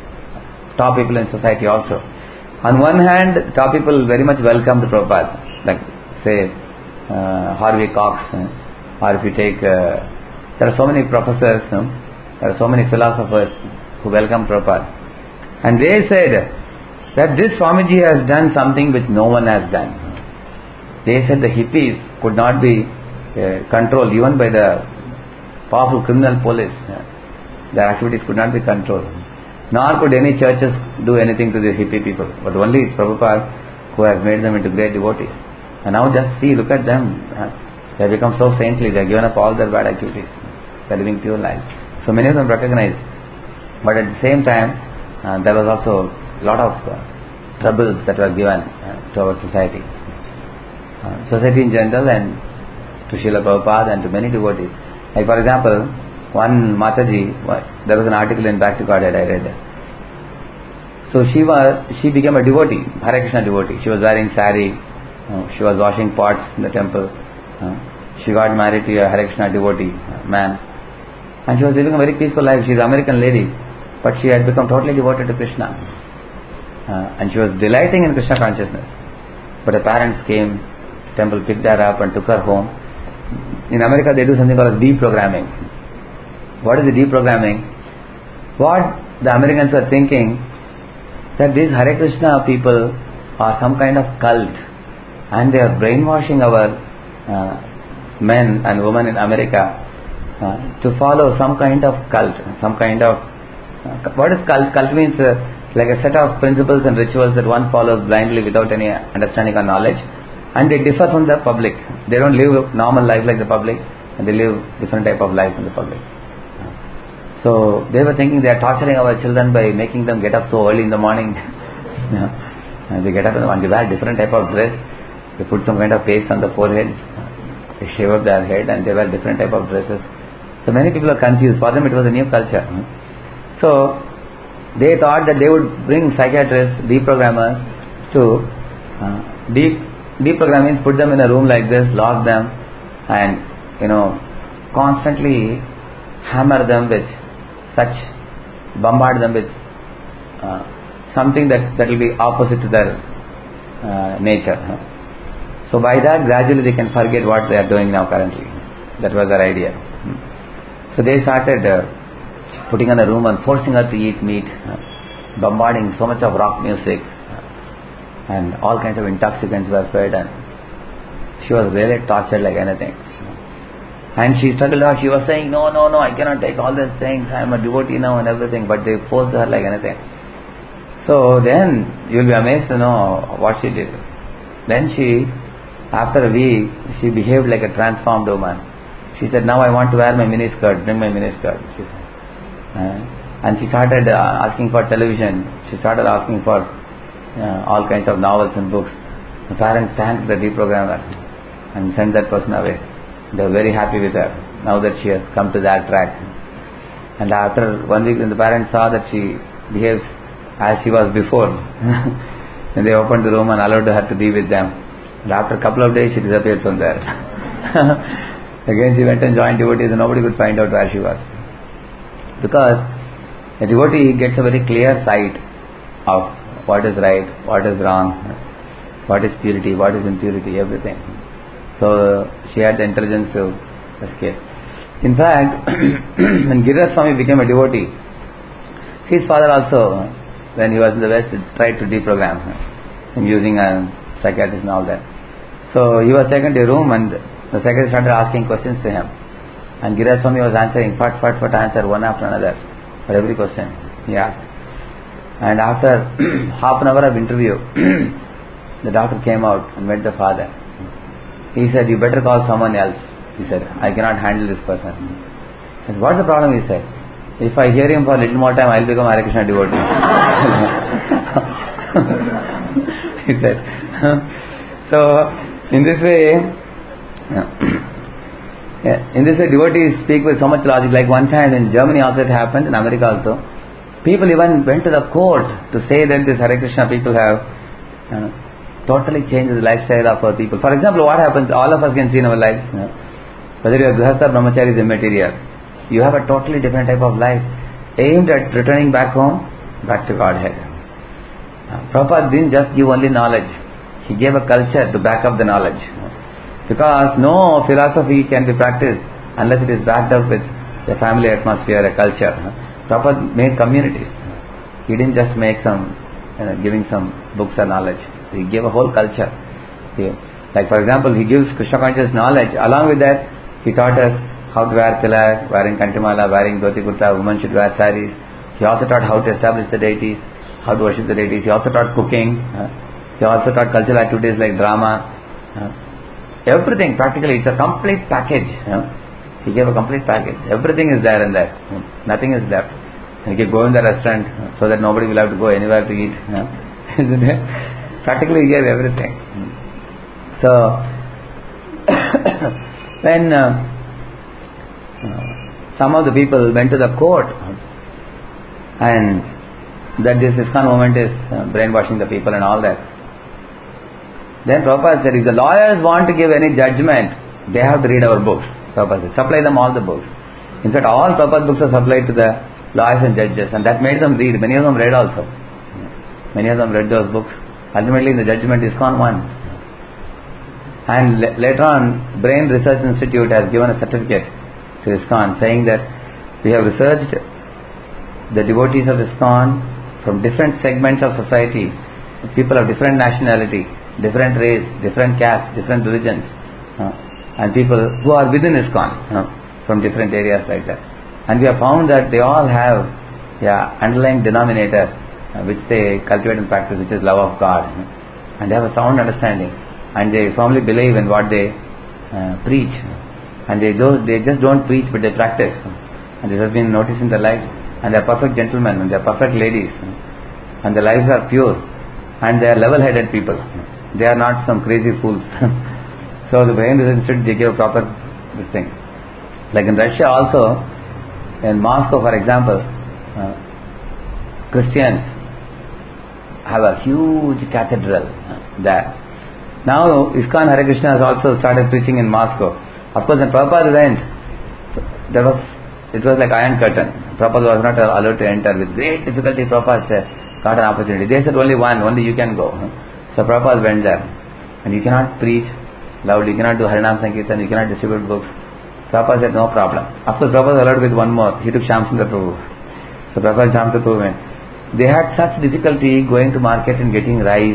top people in society also. On one hand, top people very much welcomed Prabhupada, like say uh, Harvey Cox, uh, or if you take, uh, there are so many professors, uh, there are so many philosophers who welcome Prabhupada. And they said that this Swamiji has done something which no one has done. They said the hippies could not be uh, controlled even by the powerful criminal police. Uh, their activities could not be controlled. Nor could any churches do anything to the hippie people. But only it's Prabhupada who has made them into great devotees. And now just see, look at them. Uh, they have become so saintly. They have given up all their bad activities. They are living pure lives. So many of them recognize. But at the same time, uh, there was also a lot of uh, troubles that were given uh, to our society. Uh, society in general and to Srila Prabhupada and to many devotees. Like for example, one Mataji, there was an article in Back to Godhead I read. So she was, she became a devotee, Hare Krishna devotee. She was wearing sari, uh, she was washing pots in the temple. Uh, she got married to a Hare Krishna devotee uh, man. And she was living a very peaceful life. She is an American lady, but she had become totally devoted to Krishna. Uh, and she was delighting in Krishna consciousness. But her parents came, the temple picked her up and took her home. In America they do something called deprogramming. What is the deprogramming? What the Americans were thinking, that these Hare Krishna people are some kind of cult and they are brainwashing our uh, men and women in America uh, to follow some kind of cult, some kind of uh, what is cult? Cult means uh, like a set of principles and rituals that one follows blindly without any understanding or knowledge, and they differ from the public. They don't live a normal life like the public, and they live different type of life in the public. So they were thinking they are torturing our children by making them get up so early in the morning. You know, and they get up in the morning, they wear different type of dress, they put some kind of paste on the forehead, they shave up their head and they wear different type of dresses. So many people are confused. For them it was a new culture. So they thought that they would bring psychiatrists, deprogrammers to uh, de- deprogram means put them in a room like this, lock them and you know constantly hammer them with such, bombard them with uh, something that, that will be opposite to their uh, nature. Huh? So by that gradually they can forget what they are doing now currently. That was their idea. So they started uh, putting in a room and forcing her to eat meat, uh, bombarding so much of rock music, uh, and all kinds of intoxicants were fed, and she was really tortured like anything. And she struggled out. She was saying, no, no, no, I cannot take all these things. I am a devotee now and everything. But they forced her like anything. So then you will be amazed to know what she did. Then she, after a week, she behaved like a transformed woman. She said, now I want to wear my miniskirt. Bring my miniskirt. She said. Uh, and she started uh, asking for television. She started asking for uh, all kinds of novels and books. The parents thanked the deprogrammer and sent that person away. They were very happy with her, now that she has come to that track. And after one week, when the parents saw that she behaves as she was before, then they opened the room and allowed her to be with them. And after a couple of days, she disappeared from there. Again, she went and joined devotees, and nobody could find out where she was. Because a devotee gets a very clear sight of what is right, what is wrong, what is purity, what is impurity, everything. So she had the intelligence to escape. In fact, when Giriraj Swami became a devotee, his father also, when he was in the West, tried to deprogram him using a psychiatrist and all that. So he was taken to a room, and the psychiatrist started asking questions to him. And Giriraj Swami was answering, fat, fat, fat answer, one after another, for every question he asked. And after half an hour of interview, the doctor came out and met the father. He said, you better call someone else. He said, I cannot handle this person. I said, what's the problem? He said, if I hear him for a little more time, I'll become a Hare Krishna devotee. He said. So, in this way, in this way, devotees speak with so much logic. Like one time in Germany also it happened, in America also. People even went to the court to say that these Hare Krishna people have uh, totally changed the lifestyle of our people. For example, what happens, all of us can see in our lives, you know, whether you are Grihastha, Brahmachari, is immaterial. You have a totally different type of life, aimed at returning back home, back to Godhead. Uh, Prabhupada didn't just give only knowledge. He gave a culture to back up the knowledge. Because no philosophy can be practiced unless it is backed up with a family atmosphere, a culture. Prabhupada made communities. He didn't just make some, you know, giving some books or knowledge. He gave a whole culture. He, like for example, he gives Krishna conscious knowledge. Along with that, he taught us how to wear tilak, wearing kantimala, wearing dhoti kurta, women should wear saris. He also taught how to establish the deities, how to worship the deities. He also taught cooking. Uh, he also taught cultural activities like drama. Uh, everything, practically, it's a complete package. You know. He gave a complete package. Everything is there in that. You know. Nothing is left. He can go in the restaurant so that nobody will have to go anywhere to eat. You know. Isn't it? Practically he gave everything. So, when uh, uh, some of the people went to the court and that this ISKCON movement is uh, brainwashing the people and all that, then Prabhupada said, if the lawyers want to give any judgment, they have to read our books. Prabhupada said, supply them all the books. In fact, all Prabhupada books are supplied to the lawyers and judges, and that made them read. Many of them read also. Many of them read those books. Ultimately, in the judgment, ISKCON won. And l- later on, Brain Research Institute has given a certificate to ISKCON saying that we have researched the devotees of ISKCON from different segments of society, people of different nationality, different race, different caste, different religions, uh, and people who are within ISKCON, uh, from different areas like that. And we have found that they all have yeah, underlying denominator uh, which they cultivate and practice, which is love of God. Uh, and they have a sound understanding. And they firmly believe in what they uh, preach. And they, do, they just don't preach, but they practice. And this has been noticed in their lives. And they are perfect gentlemen, and they are perfect ladies. And their lives are pure. And they are level-headed people. They are not some crazy fools. So the Brain Research Institute, they give proper this thing. Like in Russia also, in Moscow for example, uh, Christians have a huge cathedral uh, there. Now ISKCON Hare Krishna has also started preaching in Moscow. Of course, when Prabhupada went, there was it was like iron curtain. Prabhupada was not allowed to enter. With great difficulty, Prabhupada said, got an opportunity. They said only one, only you can go. So Prabhupada went there. And you cannot preach loudly, you cannot do Harinam Sankirtan, you cannot distribute books. Prabhupada said, no problem. Of course, Prabhupada was allowed with one more. He took Shyamsundar Prabhu. So Prabhupada and Shyamsundar Prabhu went. They had such difficulty going to market and getting rice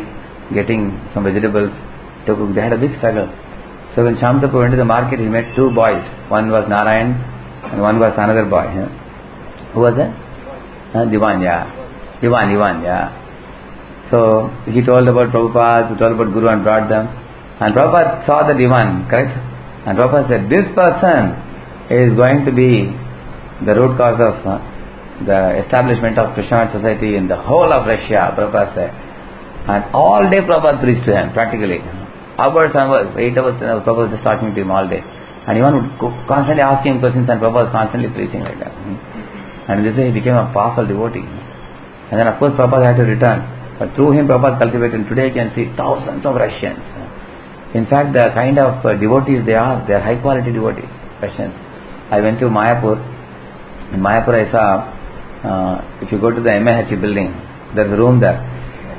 getting some vegetables to cook. They had a big struggle. So when Shyam Thakur went to the market, he met two boys. One was Narayan and one was another boy. Yeah. Who was that? Uh, Diwan, yeah. Diwan, Diwan, yeah. So he told about Prabhupada, he told about Guru and brought them. And Prabhupada saw the Diwan, correct? And Prabhupada said, this person is going to be the root cause of uh, the establishment of Krishna society in the whole of Russia, Prabhupada said. And all day Prabhupada preached to him, practically. Hours and hours, eight hours, Prabhupada was just talking to him all day. And Diwan would constantly ask him questions and Prabhupada was constantly preaching like that. And this way he became a powerful devotee. And then of course Prabhupada had to return. But through him Prabhupada cultivated. And today you can see thousands of Russians. In fact, the kind of uh, devotees they are, they are high quality devotees, Russians. I went to Mayapur. In Mayapur I saw, uh, if you go to the M A H building, there is a room there.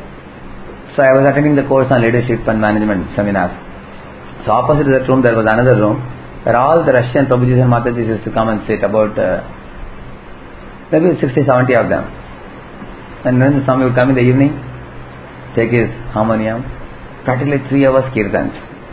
So I was attending the course on leadership and management seminars. So opposite to that room there was another room where all the Russian Prabhujis and Matajis used to come and sit, about uh, maybe sixty, seventy of them. And when the Swami would come in the evening, take his harmonium, practically three hours kirtans.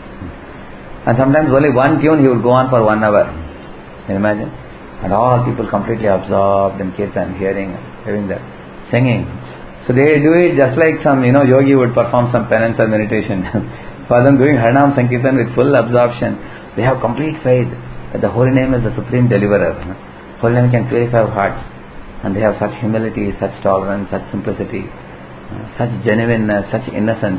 And sometimes only one tune he would go on for one hour. Can you imagine? And all people completely absorbed in kirtan, hearing, hearing that, singing. So they do it just like some, you know, yogi would perform some penance or meditation. For them doing Harinam Sankirtan with full absorption, they have complete faith that the holy name is the supreme deliverer. Holy name can purify our hearts. And they have such humility, such tolerance, such simplicity, such genuineness, such innocence.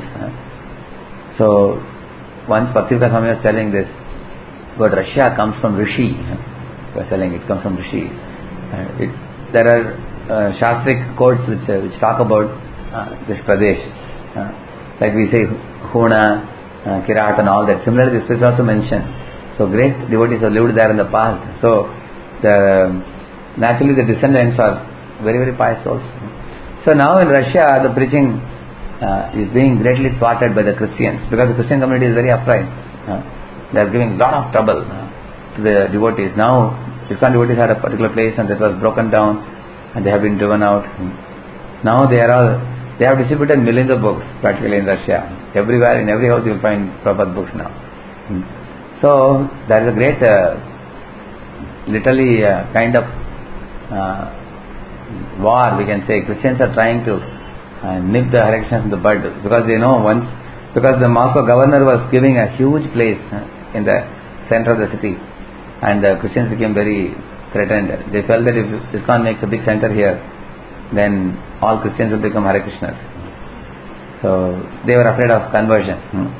So, once Bhaktivedanta Swami was telling this, but Russia comes from Rishi. He was telling it comes from Rishi. Uh, it, there are uh, Shastric quotes which, uh, which talk about uh, this Pradesh. Uh, like we say, Huna, uh, Kirat and all that. Similarly, this is also mentioned. So, great devotees have lived there in the past. So, the naturally the descendants are very, very pious souls. So, now in Russia, the preaching Uh, is being greatly thwarted by the Christians, because the Christian community is very upright. Uh, they are giving a lot of trouble uh, to the devotees. Now, ISKCON devotees had a particular place and it was broken down and they have been driven out. Now they are all, they have distributed millions of books practically in Russia. Everywhere, in every house you will find Prabhupada books now. So, there is a great, uh, literally uh, kind of uh, war, we can say. Christians are trying to and nip the Hare Krishnas in the bud, because they know once, because the Moscow governor was giving a huge place in the center of the city, and the Christians became very threatened. They felt that if ISKCON makes a big center here, then all Christians will become Hare Krishnas. So they were afraid of conversion.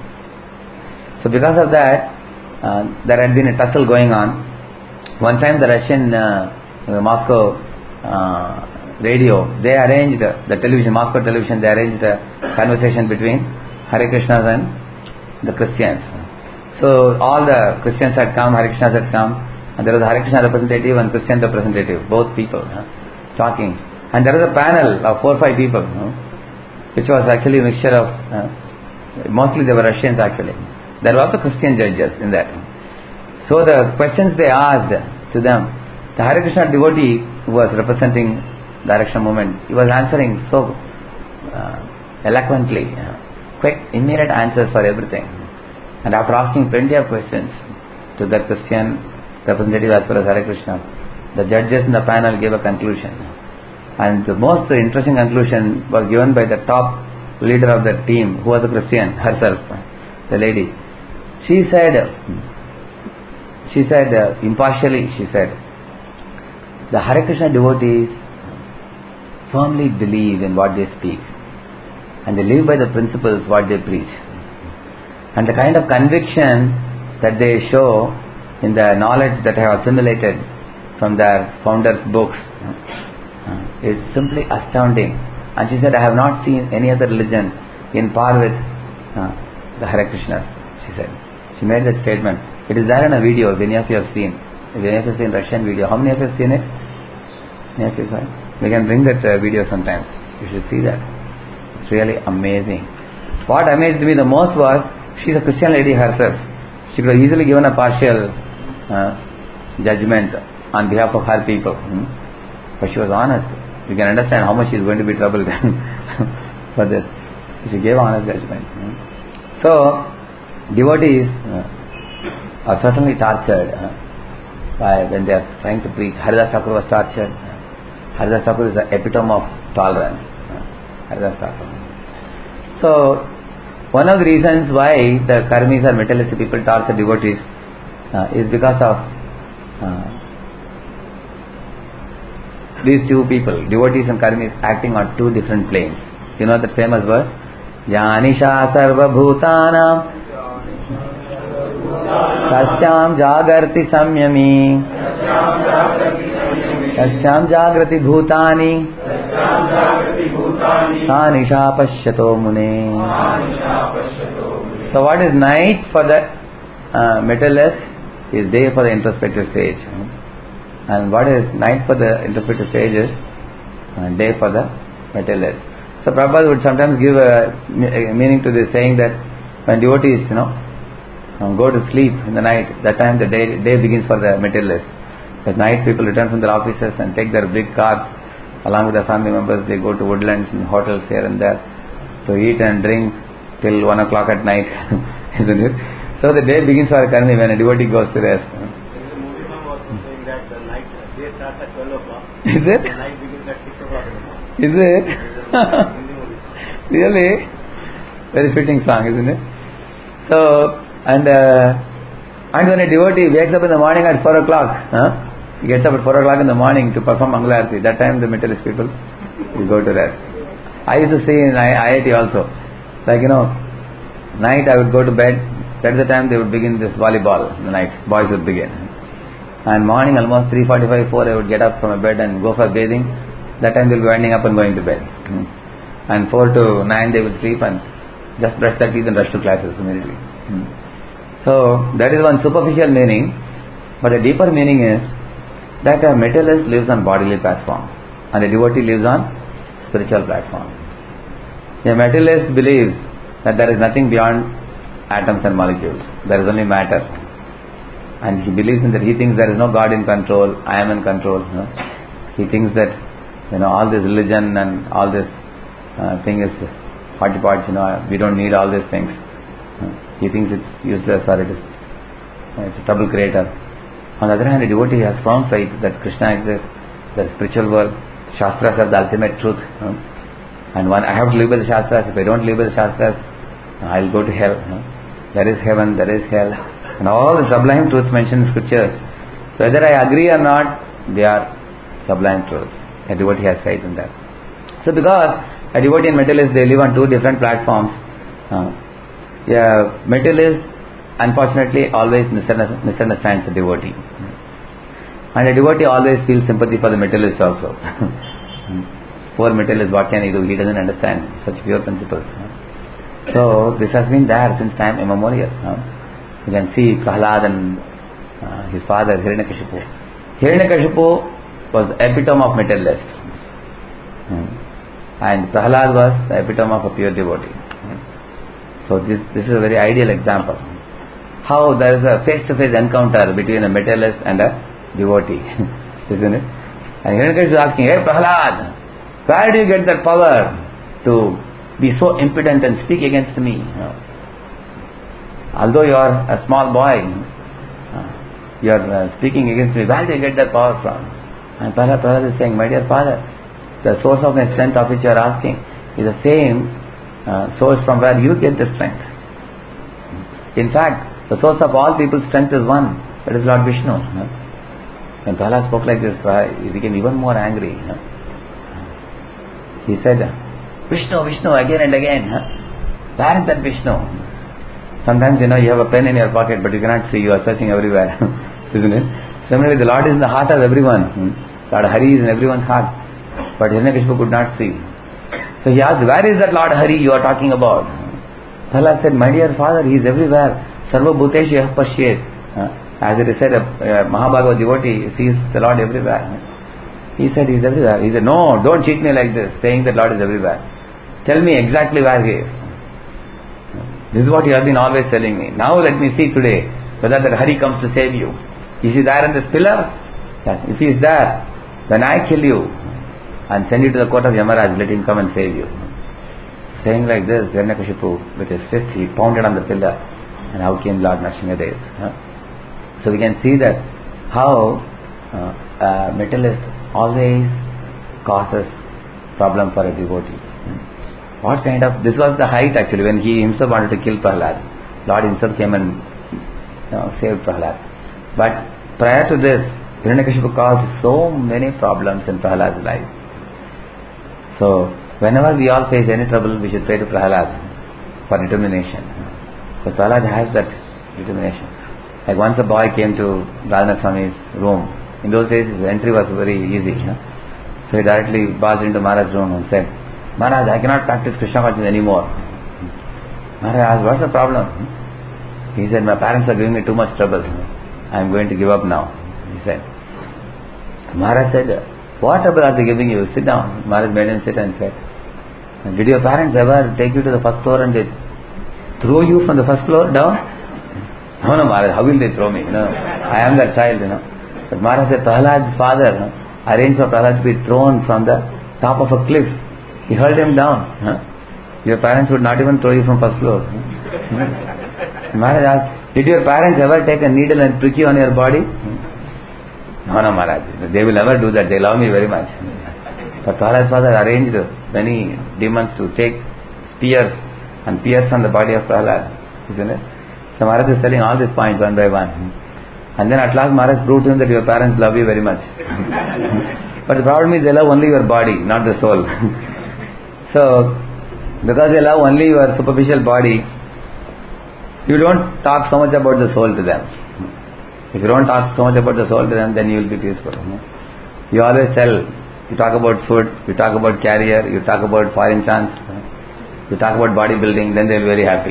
So because of that, uh, there had been a tussle going on. One time the Russian uh, the Moscow uh, radio, they arranged the television, Moscow television, they arranged a conversation between Hare Krishnas and the Christians. So all the Christians had come, Hare Krishnas had come, and there was a Hare Krishna representative and Christian representative, both people huh, talking. And there was a panel of four or five people, huh, which was actually a mixture of, uh, mostly they were Russians actually. There were also Christian judges in that. So the questions they asked to them, the Hare Krishna devotee who was representing Direction movement, he was answering so uh, eloquently, uh, quick, immediate answers for everything. And after asking plenty of questions to the Christian representative as well as Hare Krishna, the judges in the panel gave a conclusion. And the most interesting conclusion was given by the top leader of the team, who was a Christian herself, the lady. She said, she said uh, impartially, she said, the Hare Krishna devotees firmly believe in what they speak, and they live by the principles what they preach, and the kind of conviction that they show in the knowledge that I have assimilated from their founders' books uh, is simply astounding. And she said, I have not seen any other religion in par with uh, the Hare Krishnas, she said. She made that statement. It is there in a video, if any of you have seen. If any of you have seen Russian video. How many of you have seen it? Any of you have? We can bring that uh, video sometimes. You should see that. It's really amazing. What amazed me the most was, she's a Christian lady herself. She could have easily given a partial uh, judgment on behalf of her people. Hmm? But she was honest. You can understand how much she is going to be troubled for this. She gave honest judgment. So, devotees uh, are certainly tortured uh, by when they are trying to preach. Haridas Thakur was tortured. Haridas Thakur is the epitome of tolerance. Uh, Haridas Thakur. So, one of the reasons why the karmis or materialistic people torture devotees uh, is because of uh, these two people, devotees and karmis, acting on two different planes. You know that famous verse? Janisha sarva bhutanam tasyam jagarti samyami tasyam jagrati bhutani sanisha pashyato mune. So what is night for the uh, materialist is day for the introspective stage. And what is night for the introspective stage is uh, day for the materialist. So Prabhupada would sometimes give a, a meaning to this, saying that when devotees, you know, um, go to sleep in the night, that time the day, day begins for the materialist. At night people return from their offices and take their big cars along with their family members. They go to woodlands and hotels here and there to eat and drink till one o'clock at night, isn't it? So the day begins for a karmi when a devotee goes to rest. There is a movie from also saying that the night, day starts at twelve o'clock. Is it? The night begins at six o'clock. Is it? Really? Very fitting song, isn't it? So, and uh, and when a devotee wakes up in the morning at four o'clock, huh? He gets up at four o'clock in the morning to perform Mangalarti. That time the materialist people will go to rest. I used to see in I I T also, like, you know, night I would go to bed. At the time they would begin this volleyball in the night. Boys would begin. And morning almost three forty-five, four I would get up from my bed and go for bathing. That time they will be winding up and going to bed. And four to nine they will sleep and just brush their teeth and rush to classes immediately. So that is one superficial meaning. But the deeper meaning is that a materialist lives on bodily platform and a devotee lives on spiritual platform. A materialist believes that there is nothing beyond atoms and molecules. There is only matter. And he believes in that. He thinks there is no God in control. I am in control. You know? He thinks that, you know, all this religion and all this uh, thing is party parts. You know, we don't need all these things. Uh, he thinks it's useless or it is uh, it's a trouble creator. On the other hand, a devotee has firm faith that Krishna exists, the spiritual world, Shastras are the ultimate truth. You know? And one, I have to live by the Shastras. If I don't live by the Shastras, I will go to hell. You know? There is heaven, there is hell, and all the sublime truths mentioned in scriptures. Whether I agree or not, they are sublime truths. A devotee has faith in that. So because a devotee and materialist, they live on two different platforms. Uh, yeah, materialist unfortunately always misunderstands the devotee. And a devotee always feels sympathy for the materialist also. Poor materialist, what can he do? He doesn't understand such pure principles. So this has been there since time immemorial. You can see Prahlad and uh, his father Hiranyakashipu. Hiranyakashipu was the epitome of materialist. And Prahlad was the epitome of a pure devotee. So this this is a very ideal example. How there is a face-to-face encounter between a materialist and a devotee. Isn't it? And Hiranyakashipu is asking, hey Prahlad, where do you get that power to be so impudent and speak against me? You know? Although you are a small boy, uh, you are uh, speaking against me. Where do you get that power from? And Prahlad, Prahlad is saying, my dear father, the source of my strength of which you are asking is the same uh, source from where you get the strength. In fact, the source of all people's strength is one, that is Lord Vishnu. You know? When Prahlad spoke like this, he became even more angry. You know? He said, Vishnu, Vishnu, again and again. Huh? Where is that Vishnu? Sometimes, you know, you have a pen in your pocket, but you cannot see. You are searching everywhere. Isn't it? Similarly, the Lord is in the heart of everyone. Hmm? Lord Hari is in everyone's heart. But Hiranyakashipu could not see. So he asked, where is that Lord Hari you are talking about? Prahlad said, my dear father, he is everywhere. Sarva Bhutesh Yah Pashyet. As it is said, a, a Mahabhagavad devotee sees the Lord everywhere. He said, he is everywhere. He said, no, don't cheat me like this, saying that Lord is everywhere. Tell me exactly where he is. This is what you have been always telling me. Now let me see today whether that Hari comes to save you. Is he there in this pillar? Yes. If he is there, then I kill you and send you to the court of Yamaraj. Let him come and save you. saying like this, Hiranyakashipu, with his fist, he pounded on the pillar, and out came Lord Nrsimhadev. Huh? So we can see that how uh, a materialist always causes problem for a devotee. What kind of, this was the height actually, when he himself wanted to kill Prahlad. Lord himself came and you know, saved Prahlad. But prior to this, Hiranyakashipu caused so many problems in Prahlad's life. So, whenever we all face any trouble, we should pray to Prahlad for determination. Because Prahlad has that determination. Like once a boy came to Radhanath Swami's room. In those days, his entry was very easy. You know? So he directly barged into Maharaj's room and said, Maharaj, I cannot practice Krishna consciousness anymore. Maharaj asked, what's the problem? He said, my parents are giving me too much trouble. I am going to give up now. He said. Maharaj said, what trouble are they giving you? Sit down. Maharaj made him sit and said, did your parents ever take you to the first floor and they throw you from the first floor down? No, no, Maharaj, how will they throw me? No, I am that child, you know. But Maharaj said, Prahlad's father you know, arranged for Prahlad to be thrown from the top of a cliff. He hurled him down. Huh? Your parents would not even throw you from first floor. Huh? Maharaj asked, did your parents ever take a needle and prick you on your body? No, no, Maharaj. They will never do that. They love me very much. But Prahlad's father arranged many demons to take spears and pierce on the body of Prahlad. Isn't it? So Maharaj is telling all these points one by one. And then at last Maharaj proved to him that your parents love you very much. But the problem is they love only your body, not the soul. So, because they love only your superficial body, you don't talk so much about the soul to them. If you don't talk so much about the soul to them, then you will be peaceful. You always tell, you talk about food, you talk about career, you talk about foreign chance, you talk about bodybuilding, then they will be very happy.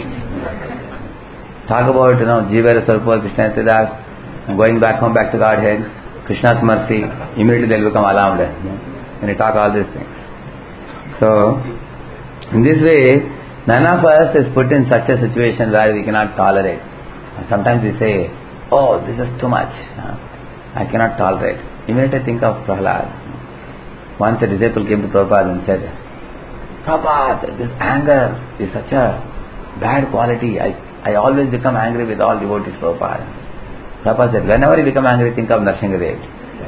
Talk about, you know, Jivara Sarupal, Krishna Siddhas, going back home, back to Godhead, Krishna's mercy, immediately they will become alarmed. And you talk all these things. So, in this way, none of us is put in such a situation where we cannot tolerate. Sometimes we say, oh, this is too much. I cannot tolerate. Immediately think of Prahlad. Once a disciple came to Prabhupada and said, Prabhupada, this anger is such a bad quality. I, I always become angry with all devotees, Prabhupada. Prabhupada said, whenever you become angry, think of Nrsimhadev.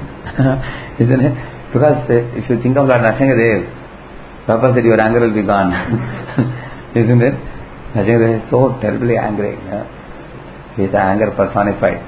Isn't it? Because if you think of Lord Nrsimhadev, Prabhupada said, your anger will be gone. Isn't it? Nrsimhadev is so terribly angry. Yeah? He is the anger personified.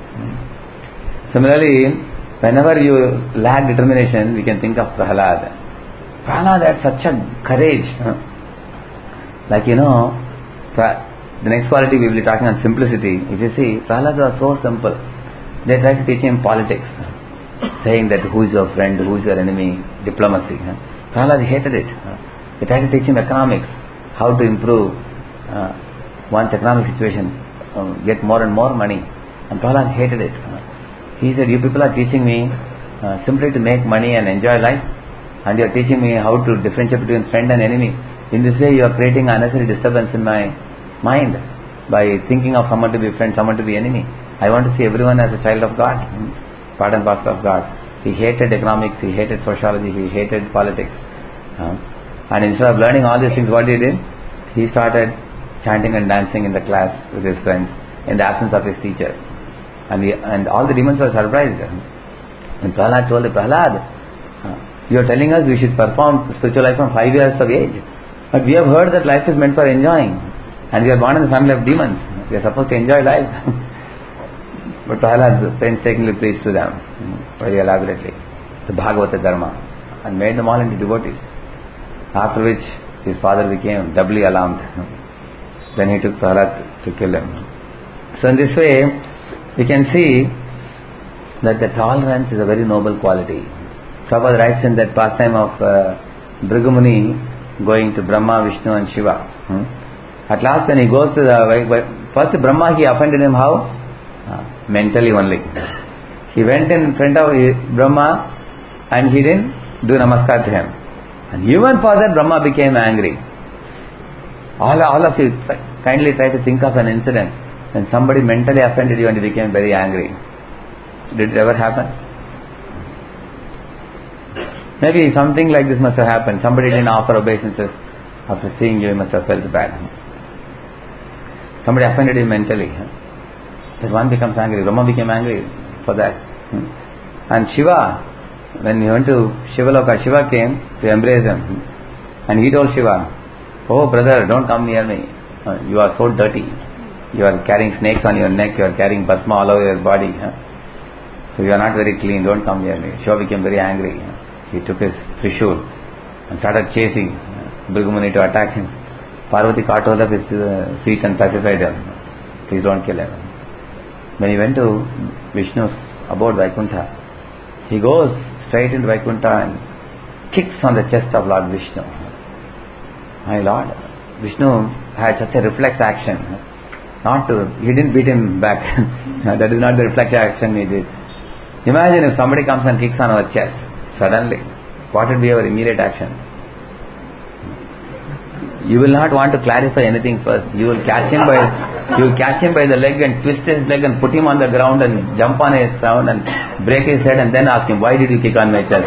Similarly, whenever you lack determination, we can think of Prahlad. Prahlad had such a courage. Huh? Like, you know, the next quality we will be talking on simplicity. If you see, Prahlad was so simple. They tried to teach him politics, saying that who is your friend, who is your enemy, diplomacy. Huh? Prahlad hated it. Huh? They tried to teach him economics, how to improve uh, one's economic situation, um, get more and more money. And Prahlad hated it. Huh? He said, you people are teaching me uh, simply to make money and enjoy life, and you are teaching me how to differentiate between friend and enemy. In this way, you are creating unnecessary disturbance in my mind by thinking of someone to be friend, someone to be enemy. I want to see everyone as a child of God, part and parcel of God. He hated economics, he hated sociology, he hated politics. Uh, and instead of learning all these things, what he did? He started chanting and dancing in the class with his friends in the absence of his teacher. And, he, and all the demons were surprised. And Prahlad told him, Prahlad, uh, you are telling us we should perform spiritual life from five years of age. But we have heard that life is meant for enjoying. And we are born in the family of demons. We are supposed to enjoy life. But Prahlad painstakingly preached to them very elaborately the Bhagavata Dharma and made them all into devotees. After which his father became doubly alarmed. Then he took Prahlad to, to kill him. So in this way, we can see that the tolerance is a very noble quality. Prabhupada writes in that pastime of uh, Bhrigu going to Brahma, Vishnu and Shiva. Hmm? At last when he goes to the... First Brahma, he offended him how? Uh, mentally only. He went in front of Brahma and he didn't do namaskar to him. And even for that Brahma became angry. All, all of you kindly try to think of an incident when somebody mentally offended you and you became very angry. Did it ever happen? Maybe something like this must have happened. Somebody didn't offer obeisances After seeing you, you must have felt bad. Somebody offended you mentally. That one becomes angry. Brahma became angry for that. And Shiva, when he went to Shivaloka, Shiva came to embrace him. And he told Shiva, "Oh brother, don't come near me. You are so dirty. You are carrying snakes on your neck. You are carrying bhasma all over your body. So you are not very clean. Don't come near me." Shiva became very angry. He took his Trishul and started chasing Bhrigu Muni to attack him. Parvati caught hold of his uh, feet and pacified him. "Please don't kill him." When he went to Vishnu's abode Vaikuntha, he goes straight into Vaikuntha and kicks on the chest of Lord Vishnu. My Lord, Vishnu had such a reflex action. Not to, he didn't beat him back. That is not the reflex action he did. Imagine if somebody comes and kicks on our chest suddenly. What would be our immediate action? You will not want to clarify anything first. You will catch him by you will catch him by the leg and twist his leg and put him on the ground and jump on his ground and break his head and then ask him, "Why did you kick on my chest?"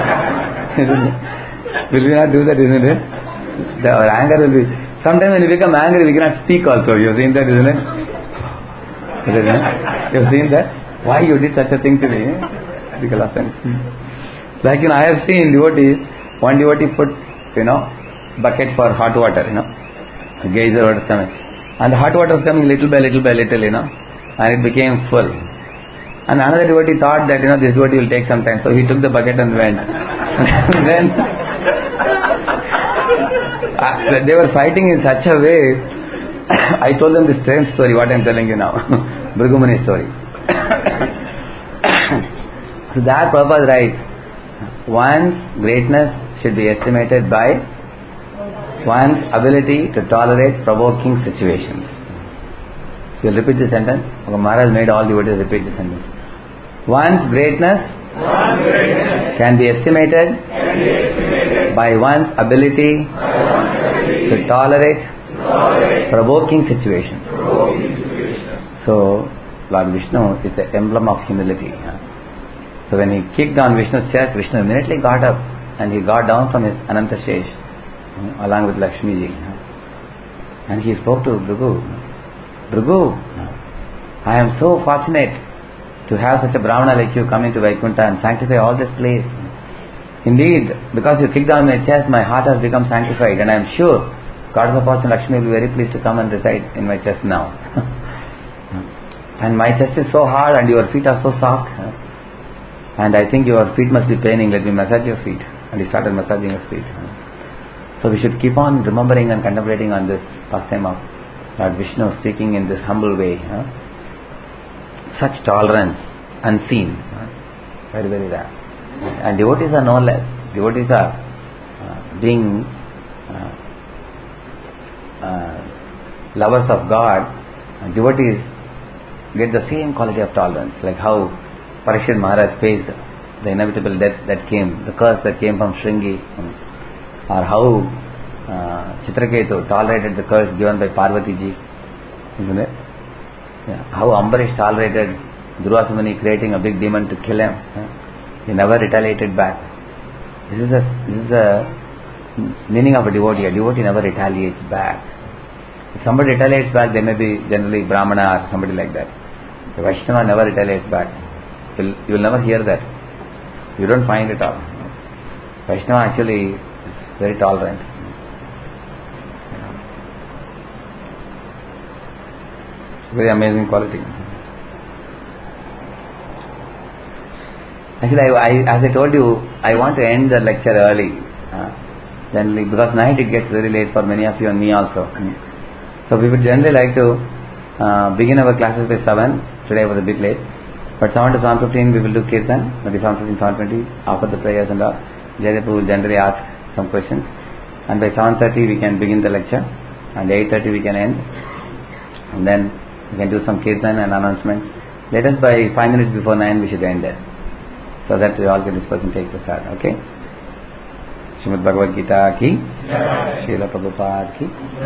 Will we not do that, isn't it? The, our anger will be. Sometimes when we become angry, we cannot speak also. You have seen that, isn't it? Isn't it? You have seen that? Why you did such a thing to me? Because of offense. Like, you know, I have seen devotees, one devotee put, you know, bucket for hot water, you know, a geyser water is coming. And the hot water was coming little by little by little, you know, and it became full. And another devotee thought that, you know, this devotee will take some time. So he took the bucket and went. Then uh, they were fighting in such a way. I told them this strange story, what I am telling you now. Bhrigu Muni story. So that purpose writes, one's greatness should be estimated by one's ability to tolerate provoking situations. So you'll repeat the sentence. Okay, Maharaj made all devotees repeat the sentence. One's greatness, one's greatness can be estimated, can be estimated by one's ability, by one's ability to tolerate, tolerate provoking situations. Provoking situations. So Lord Vishnu is the emblem of humility. So when he kicked on Vishnu's chest, Vishnu immediately got up and he got down from his Ananta Shesh along with Lakshmi ji. And he spoke to Bhrigu. Bhrigu, I am so fortunate to have such a Brahmana like you come into Vaikuntha and sanctify all this place. Indeed, because you kicked down my chest, my heart has become sanctified, and I am sure Goddess of Fortune Lakshmi will be very pleased to come and reside in my chest now. And my chest is so hard and your feet are so soft. And I think your feet must be paining. Let me massage your feet. And he started massaging his feet. So we should keep on remembering and contemplating on this pastime of Lord Vishnu speaking in this humble way. Huh? Such tolerance, unseen, huh? very, very rare. And devotees are no less. Devotees are uh, being uh, uh, lovers of God. And devotees get the same quality of tolerance, like how Parikshit Maharaj faced the inevitable death that came, the curse that came from Shringi. Or how uh, Chitraketu tolerated the curse given by Parvati ji, isn't it? Yeah. How Ambarish tolerated Durvasa Muni creating a big demon to kill him. Yeah. He never retaliated back. This is a this is a meaning of a devotee. A devotee never retaliates back. If somebody retaliates back, they may be generally Brahmana or somebody like that. The Vaishnava never retaliates back. You'll, you'll never hear that. You don't find it out. Vaishnava actually very tolerant. Very amazing quality. Actually, I, I, as I told you, I want to end the lecture early. Uh, generally, because night it gets very late for many of you and me also. So we would generally like to uh, begin our classes by seven. Today was a bit late. But seven to seven fifteen we will do Kirtan. Maybe seven fifteen, seven twenty after the prayers and all. Jayadev will generally ask some questions, and by seven thirty we can begin the lecture, and eight thirty we can end, and then we can do some kirtan and announcements. Let us by five minutes before nine we should end there, so that we all can disperse and take the start. Okay? Srimad Bhagavad Gita ki, Srila Prabhupada ki.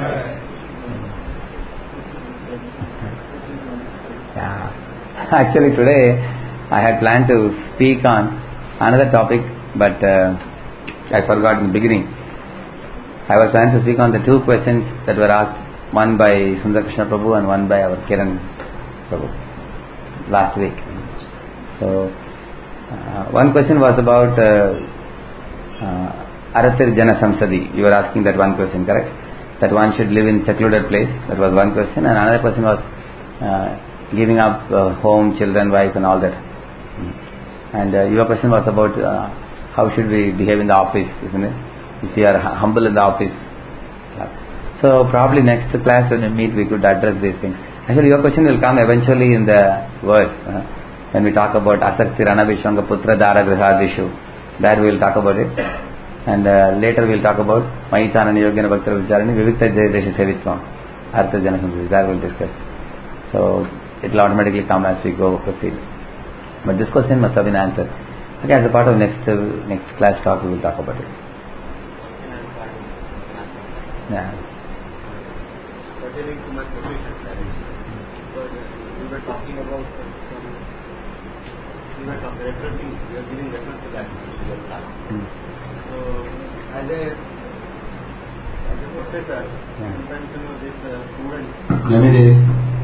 Yeah. Actually today I had planned to speak on another topic, but uh, I forgot in the beginning. I was trying to speak on the two questions that were asked, one by Sundar Krishna Prabhu and one by our Kiran Prabhu last week. So, uh, one question was about uh, uh, Aratir Jana Samsadi. You were asking that one question, correct? That one should live in secluded place. That was one question. And another question was uh, giving up uh, home, children, wife and all that. And uh, your question was about uh, how should we behave in the office, isn't it? If we are humble in the office. So probably next class when we meet we could address these things. Actually your question will come eventually in the verse. Uh, when we talk about Asakti Ranabhishwanga Putra Dara Grihadishu. There we will talk about it. And uh, later we will talk about Mahitana Yogena Bhaktara Vicharani Vivikta Jayadesha Sevitvam. Artha Janasamsadi. There we will discuss. So it will automatically come as we go proceed. But this question must have been answered. Okay, as a part of next uh, next class talk we will talk about it. Yeah. Pertaining to my profession, because we were talking about some, some we were talking, referencing, we are giving reference to that in your class. Mm. So, as a as a professor, yeah. sometimes you know this uh, students, they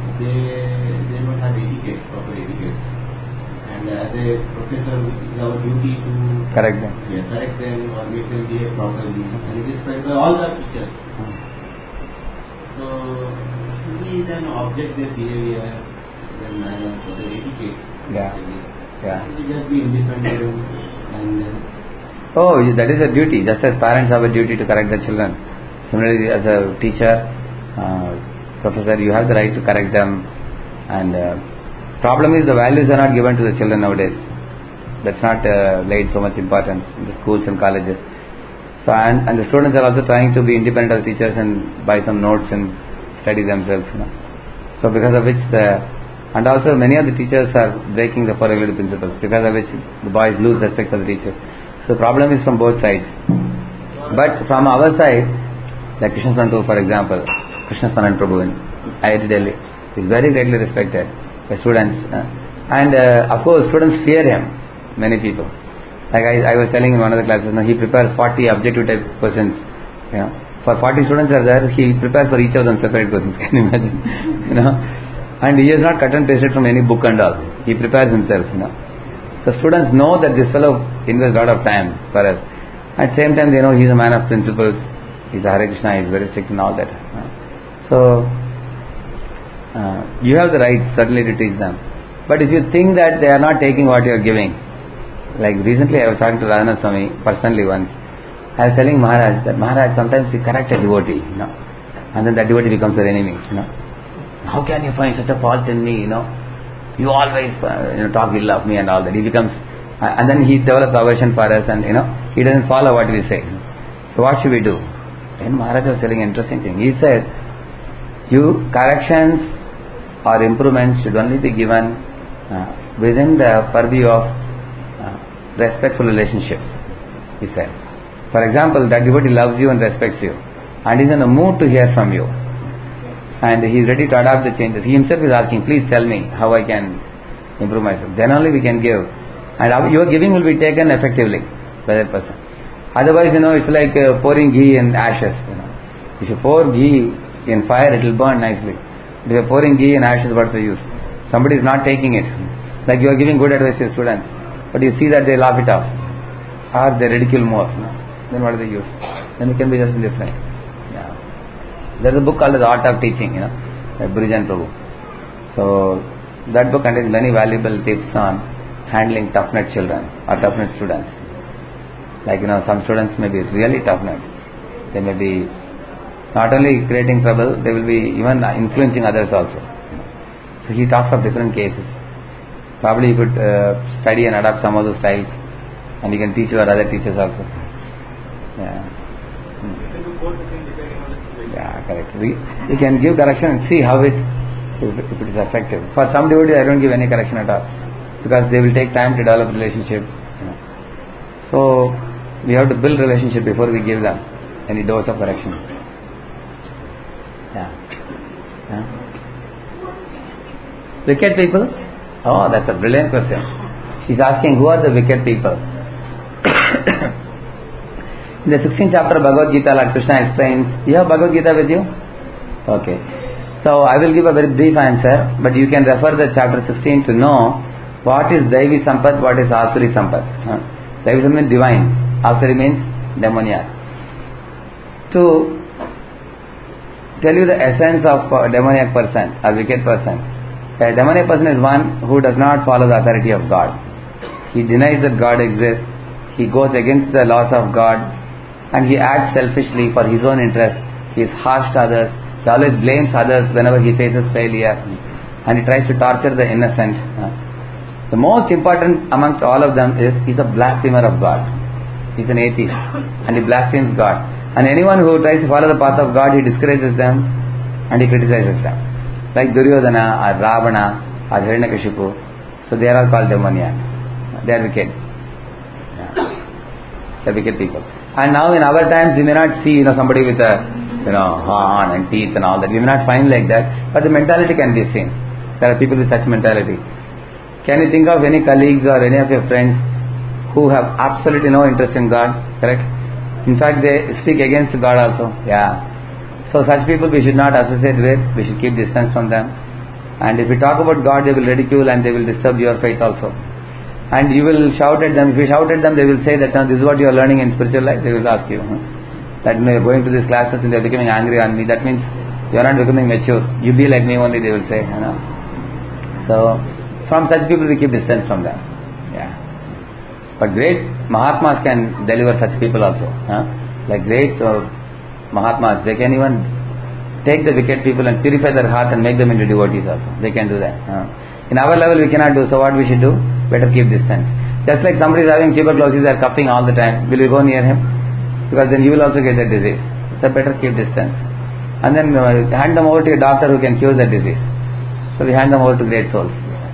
they don't have etiquette, proper etiquette. And as a professor, it is our duty to correct them, yeah, correct them or make them behave properly. And it is by all the teachers. Hmm. So, should we then object their behavior, their manners, or their etiquette? Yeah. Yeah. Should we just be independent and then? Oh, that is a duty. Just as parents have a duty to correct their children. Similarly, as a teacher, uh, professor, you have the right to correct them. And uh, problem is the values are not given to the children nowadays. That's not uh, laid so much importance in the schools and colleges. So and, and the students are also trying to be independent of teachers and buy some notes and study themselves. You know. So because of which the and also many of the teachers are breaking the four regulative principles. Because of which the boys lose respect for the teachers. So the problem is from both sides. But from our side, like Krishna Santu, for example, Krishna Sanan Prabhu in I I T Delhi is very greatly respected by students. Uh, and uh, of course, students fear him. Many people. Like I, I was telling in one of the classes, now he prepares forty objective type questions. You know, for forty students are there, he prepares for each of them separate questions. Can you imagine? You know, and he is not cut and pasted from any book and all. He prepares himself. You know, so students know that this fellow invests a lot of time for us. At the same time, they know he is a man of principles. He is a Hare Krishna. He is very strict and all that. You know? So uh, you have the right certainly to teach them. But if you think that they are not taking what you are giving. Like recently I was talking to Radhanath Swami personally once. I was telling Maharaj that Maharaj sometimes he corrects a devotee, you know, and then that devotee becomes your enemy, you know. How can you find such a fault in me, you know? You always uh, you know, talk ill of me and all that. He becomes, uh, and then he develops aversion for us and, you know, he doesn't follow what we say. So what should we do? Then Maharaj was telling an interesting thing. He said, you corrections or improvements should only be given uh, within the purview of respectful relationships, he said. For example, that devotee loves you and respects you and is in a mood to hear from you and he is ready to adopt the changes. He himself is asking, please tell me how I can improve myself. Then only we can give. And your giving will be taken effectively by that person. Otherwise, you know, it's like uh, pouring ghee in ashes. You know. If you pour ghee in fire, it will burn nicely. If you are pouring ghee in ashes, what's the use? Somebody is not taking it. Like you are giving good advice to your students. But you see that they laugh it off or they ridicule more. No? Then what is the use? Then it can be just indifferent. Yeah. There is a book called The Art of Teaching, you know, by Burijan Prabhu. So that book contains many valuable tips on handling tough nut children or tough nut students. Like, you know, some students may be really tough nut. They may be not only creating trouble, they will be even influencing others also. So he talks of different cases. Probably you could uh, study and adapt some of those styles and you can teach your other teachers also. Yeah. Hmm. Yeah, correct. We, we can give correction and see how it, if, if it is effective. For some devotees I don't give any correction at all because they will take time to develop relationship. You know. So we have to build relationship before we give them any dose of correction. Yeah. Yeah. Wicked people? Oh, that's a brilliant question. She's asking who are the wicked people. In the sixteenth chapter of Bhagavad Gita, Lord Krishna explains. You have Bhagavad Gita with you? Okay. So I will give a very brief answer, but you can refer the chapter sixteen to know what is Daivi Sampat, what is Asuri Sampat. Huh? Daivi Sampat means divine, Asuri means demoniac. To tell you the essence of a demoniac person, a wicked person. A demoniac person is one who does not follow the authority of God. He denies that God exists, he goes against the laws of God, and he acts selfishly for his own interest. He is harsh to others. He always blames others whenever he faces failure, and he tries to torture the innocent. The most important amongst all of them is he is a blasphemer of God. He is an atheist and he blasphemes God. And anyone who tries to follow the path of God, he discourages them and he criticizes them. Like Duryodhana or Ravana or Hiranyakashipu. So they are all called demoniac. They are wicked. Yeah. They are wicked people. And now in our times we may not see, you know, somebody with a, you know, horn and teeth and all that. We may not find like that, but the mentality can be seen. There are people with such mentality. Can you think of any colleagues or any of your friends who have absolutely no interest in God? Correct? In fact, they speak against God also. Yeah. So such people we should not associate with. We should keep distance from them. And if we talk about God, they will ridicule and they will disturb your faith also. And you will shout at them. If you shout at them, they will say that, no, this is what you are learning in spiritual life. They will ask you. Huh? That, you know, you are going to these classes and they are becoming angry on me. That means you are not becoming mature. You be like me only, they will say. You know. So from such people we keep distance from them. Yeah. But great Mahatmas can deliver such people also. Huh? Like great uh, Mahatmas, they can even take the wicked people and purify their heart and make them into devotees also. They can do that. Huh? In our level we cannot do. So what we should do? Better keep distance. Just like somebody is having tuberculosis, they are coughing all the time. Will we go near him? Because then you will also get that disease. So better keep distance. And then uh, hand them over to a doctor who can cure that disease. So we hand them over to great souls.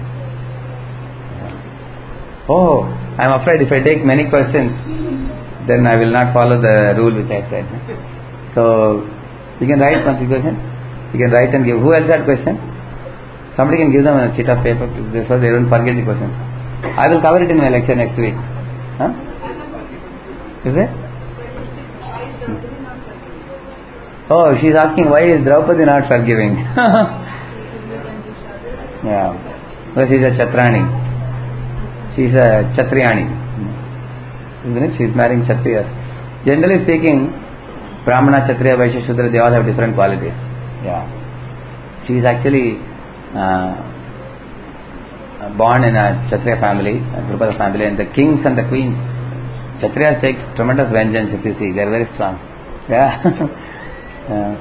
Oh, I am afraid if I take many questions, then I will not follow the rule which I said. So, you can write one question. You can write and give. Who else had question? Somebody can give them a sheet of paper so they don't forget the question. I will cover it in my lecture next week. Huh? Is it? Oh, she is asking why is Draupadi not forgiving? Yeah. Because she is a Chatrani. She is a Chatriyani. Isn't it? She is marrying Kshatriyas. Generally speaking, Brahmana, Kshatriya, Vaishya, Shudra, they all have different qualities. Yeah. She is actually uh, born in a Kshatriya family, a Drupada family, and the kings and the queens, Kshatriyas take tremendous vengeance if you see. They are very strong. Yeah. uh,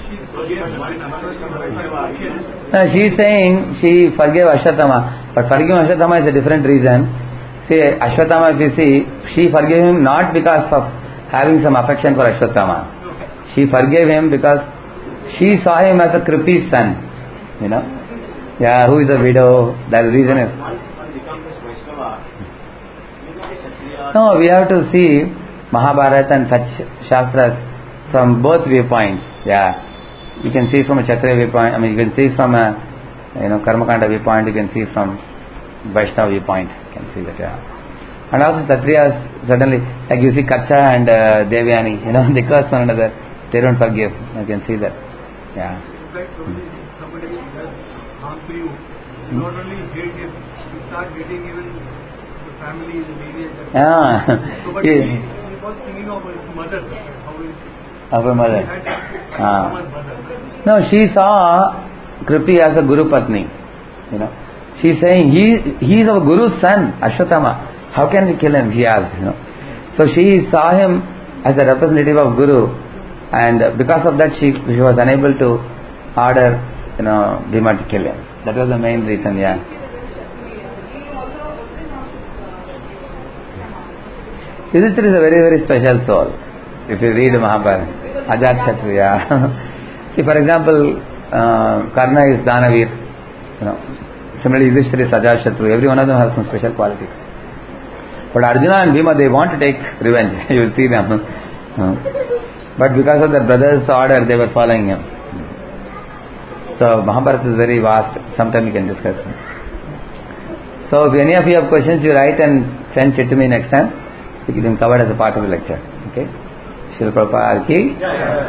No, she is saying she forgave Ashwatthama, but forgiving Ashwatthama is a different reason. See, Ashwatthama, if you see, she forgave him not because of having some affection for Ashwatthama. She forgave him because she saw him as a Kripi's son. You know? Yeah, who is a widow. That reason is. No, we have to see Mahabharata and such Shastras from both viewpoints. Yeah. You can see from a Kshatriya viewpoint, I mean, you can see from a, you know, Karmakanda viewpoint, you can see from Vaishnava viewpoint, you can see that, yeah. And also Kshatriyas, suddenly, like you see Kacha and uh, Devyani, you know, they curse one another, they don't forgive, you can see that, yeah. Somebody has harm to you, you not only hate him, you start hating even the family, the lineage. Yeah. So, but he, he was thinking of his mother, how he, of her mother. he had Ah. mother. No, she saw Kripi as a Guru Patni. You know, she is saying he he is our Guru's son, Ashwatthama. How can we kill him? She asked. You know, so she saw him as a representative of Guru, and because of that, she she was unable to order, you know, Bhima to kill him. That was the main reason. Yeah. Yudhishthira is a very very special soul. If you read Mahabharata, Ajat Kshatriya. See, for example, uh, Karna is Danavir, you know. Similarly, Yudhishthira is Ajat Shatru. Every one of them has some special qualities. But Arjuna and Bhima, they want to take revenge. You will see them. Uh, but because of their brother's order, they were following him. So Mahabharata is very vast. Sometime we can discuss. So if any of you have questions, you write and send it to me next time. We can cover it as a part of the lecture. Okay. Srila Prabhupada ki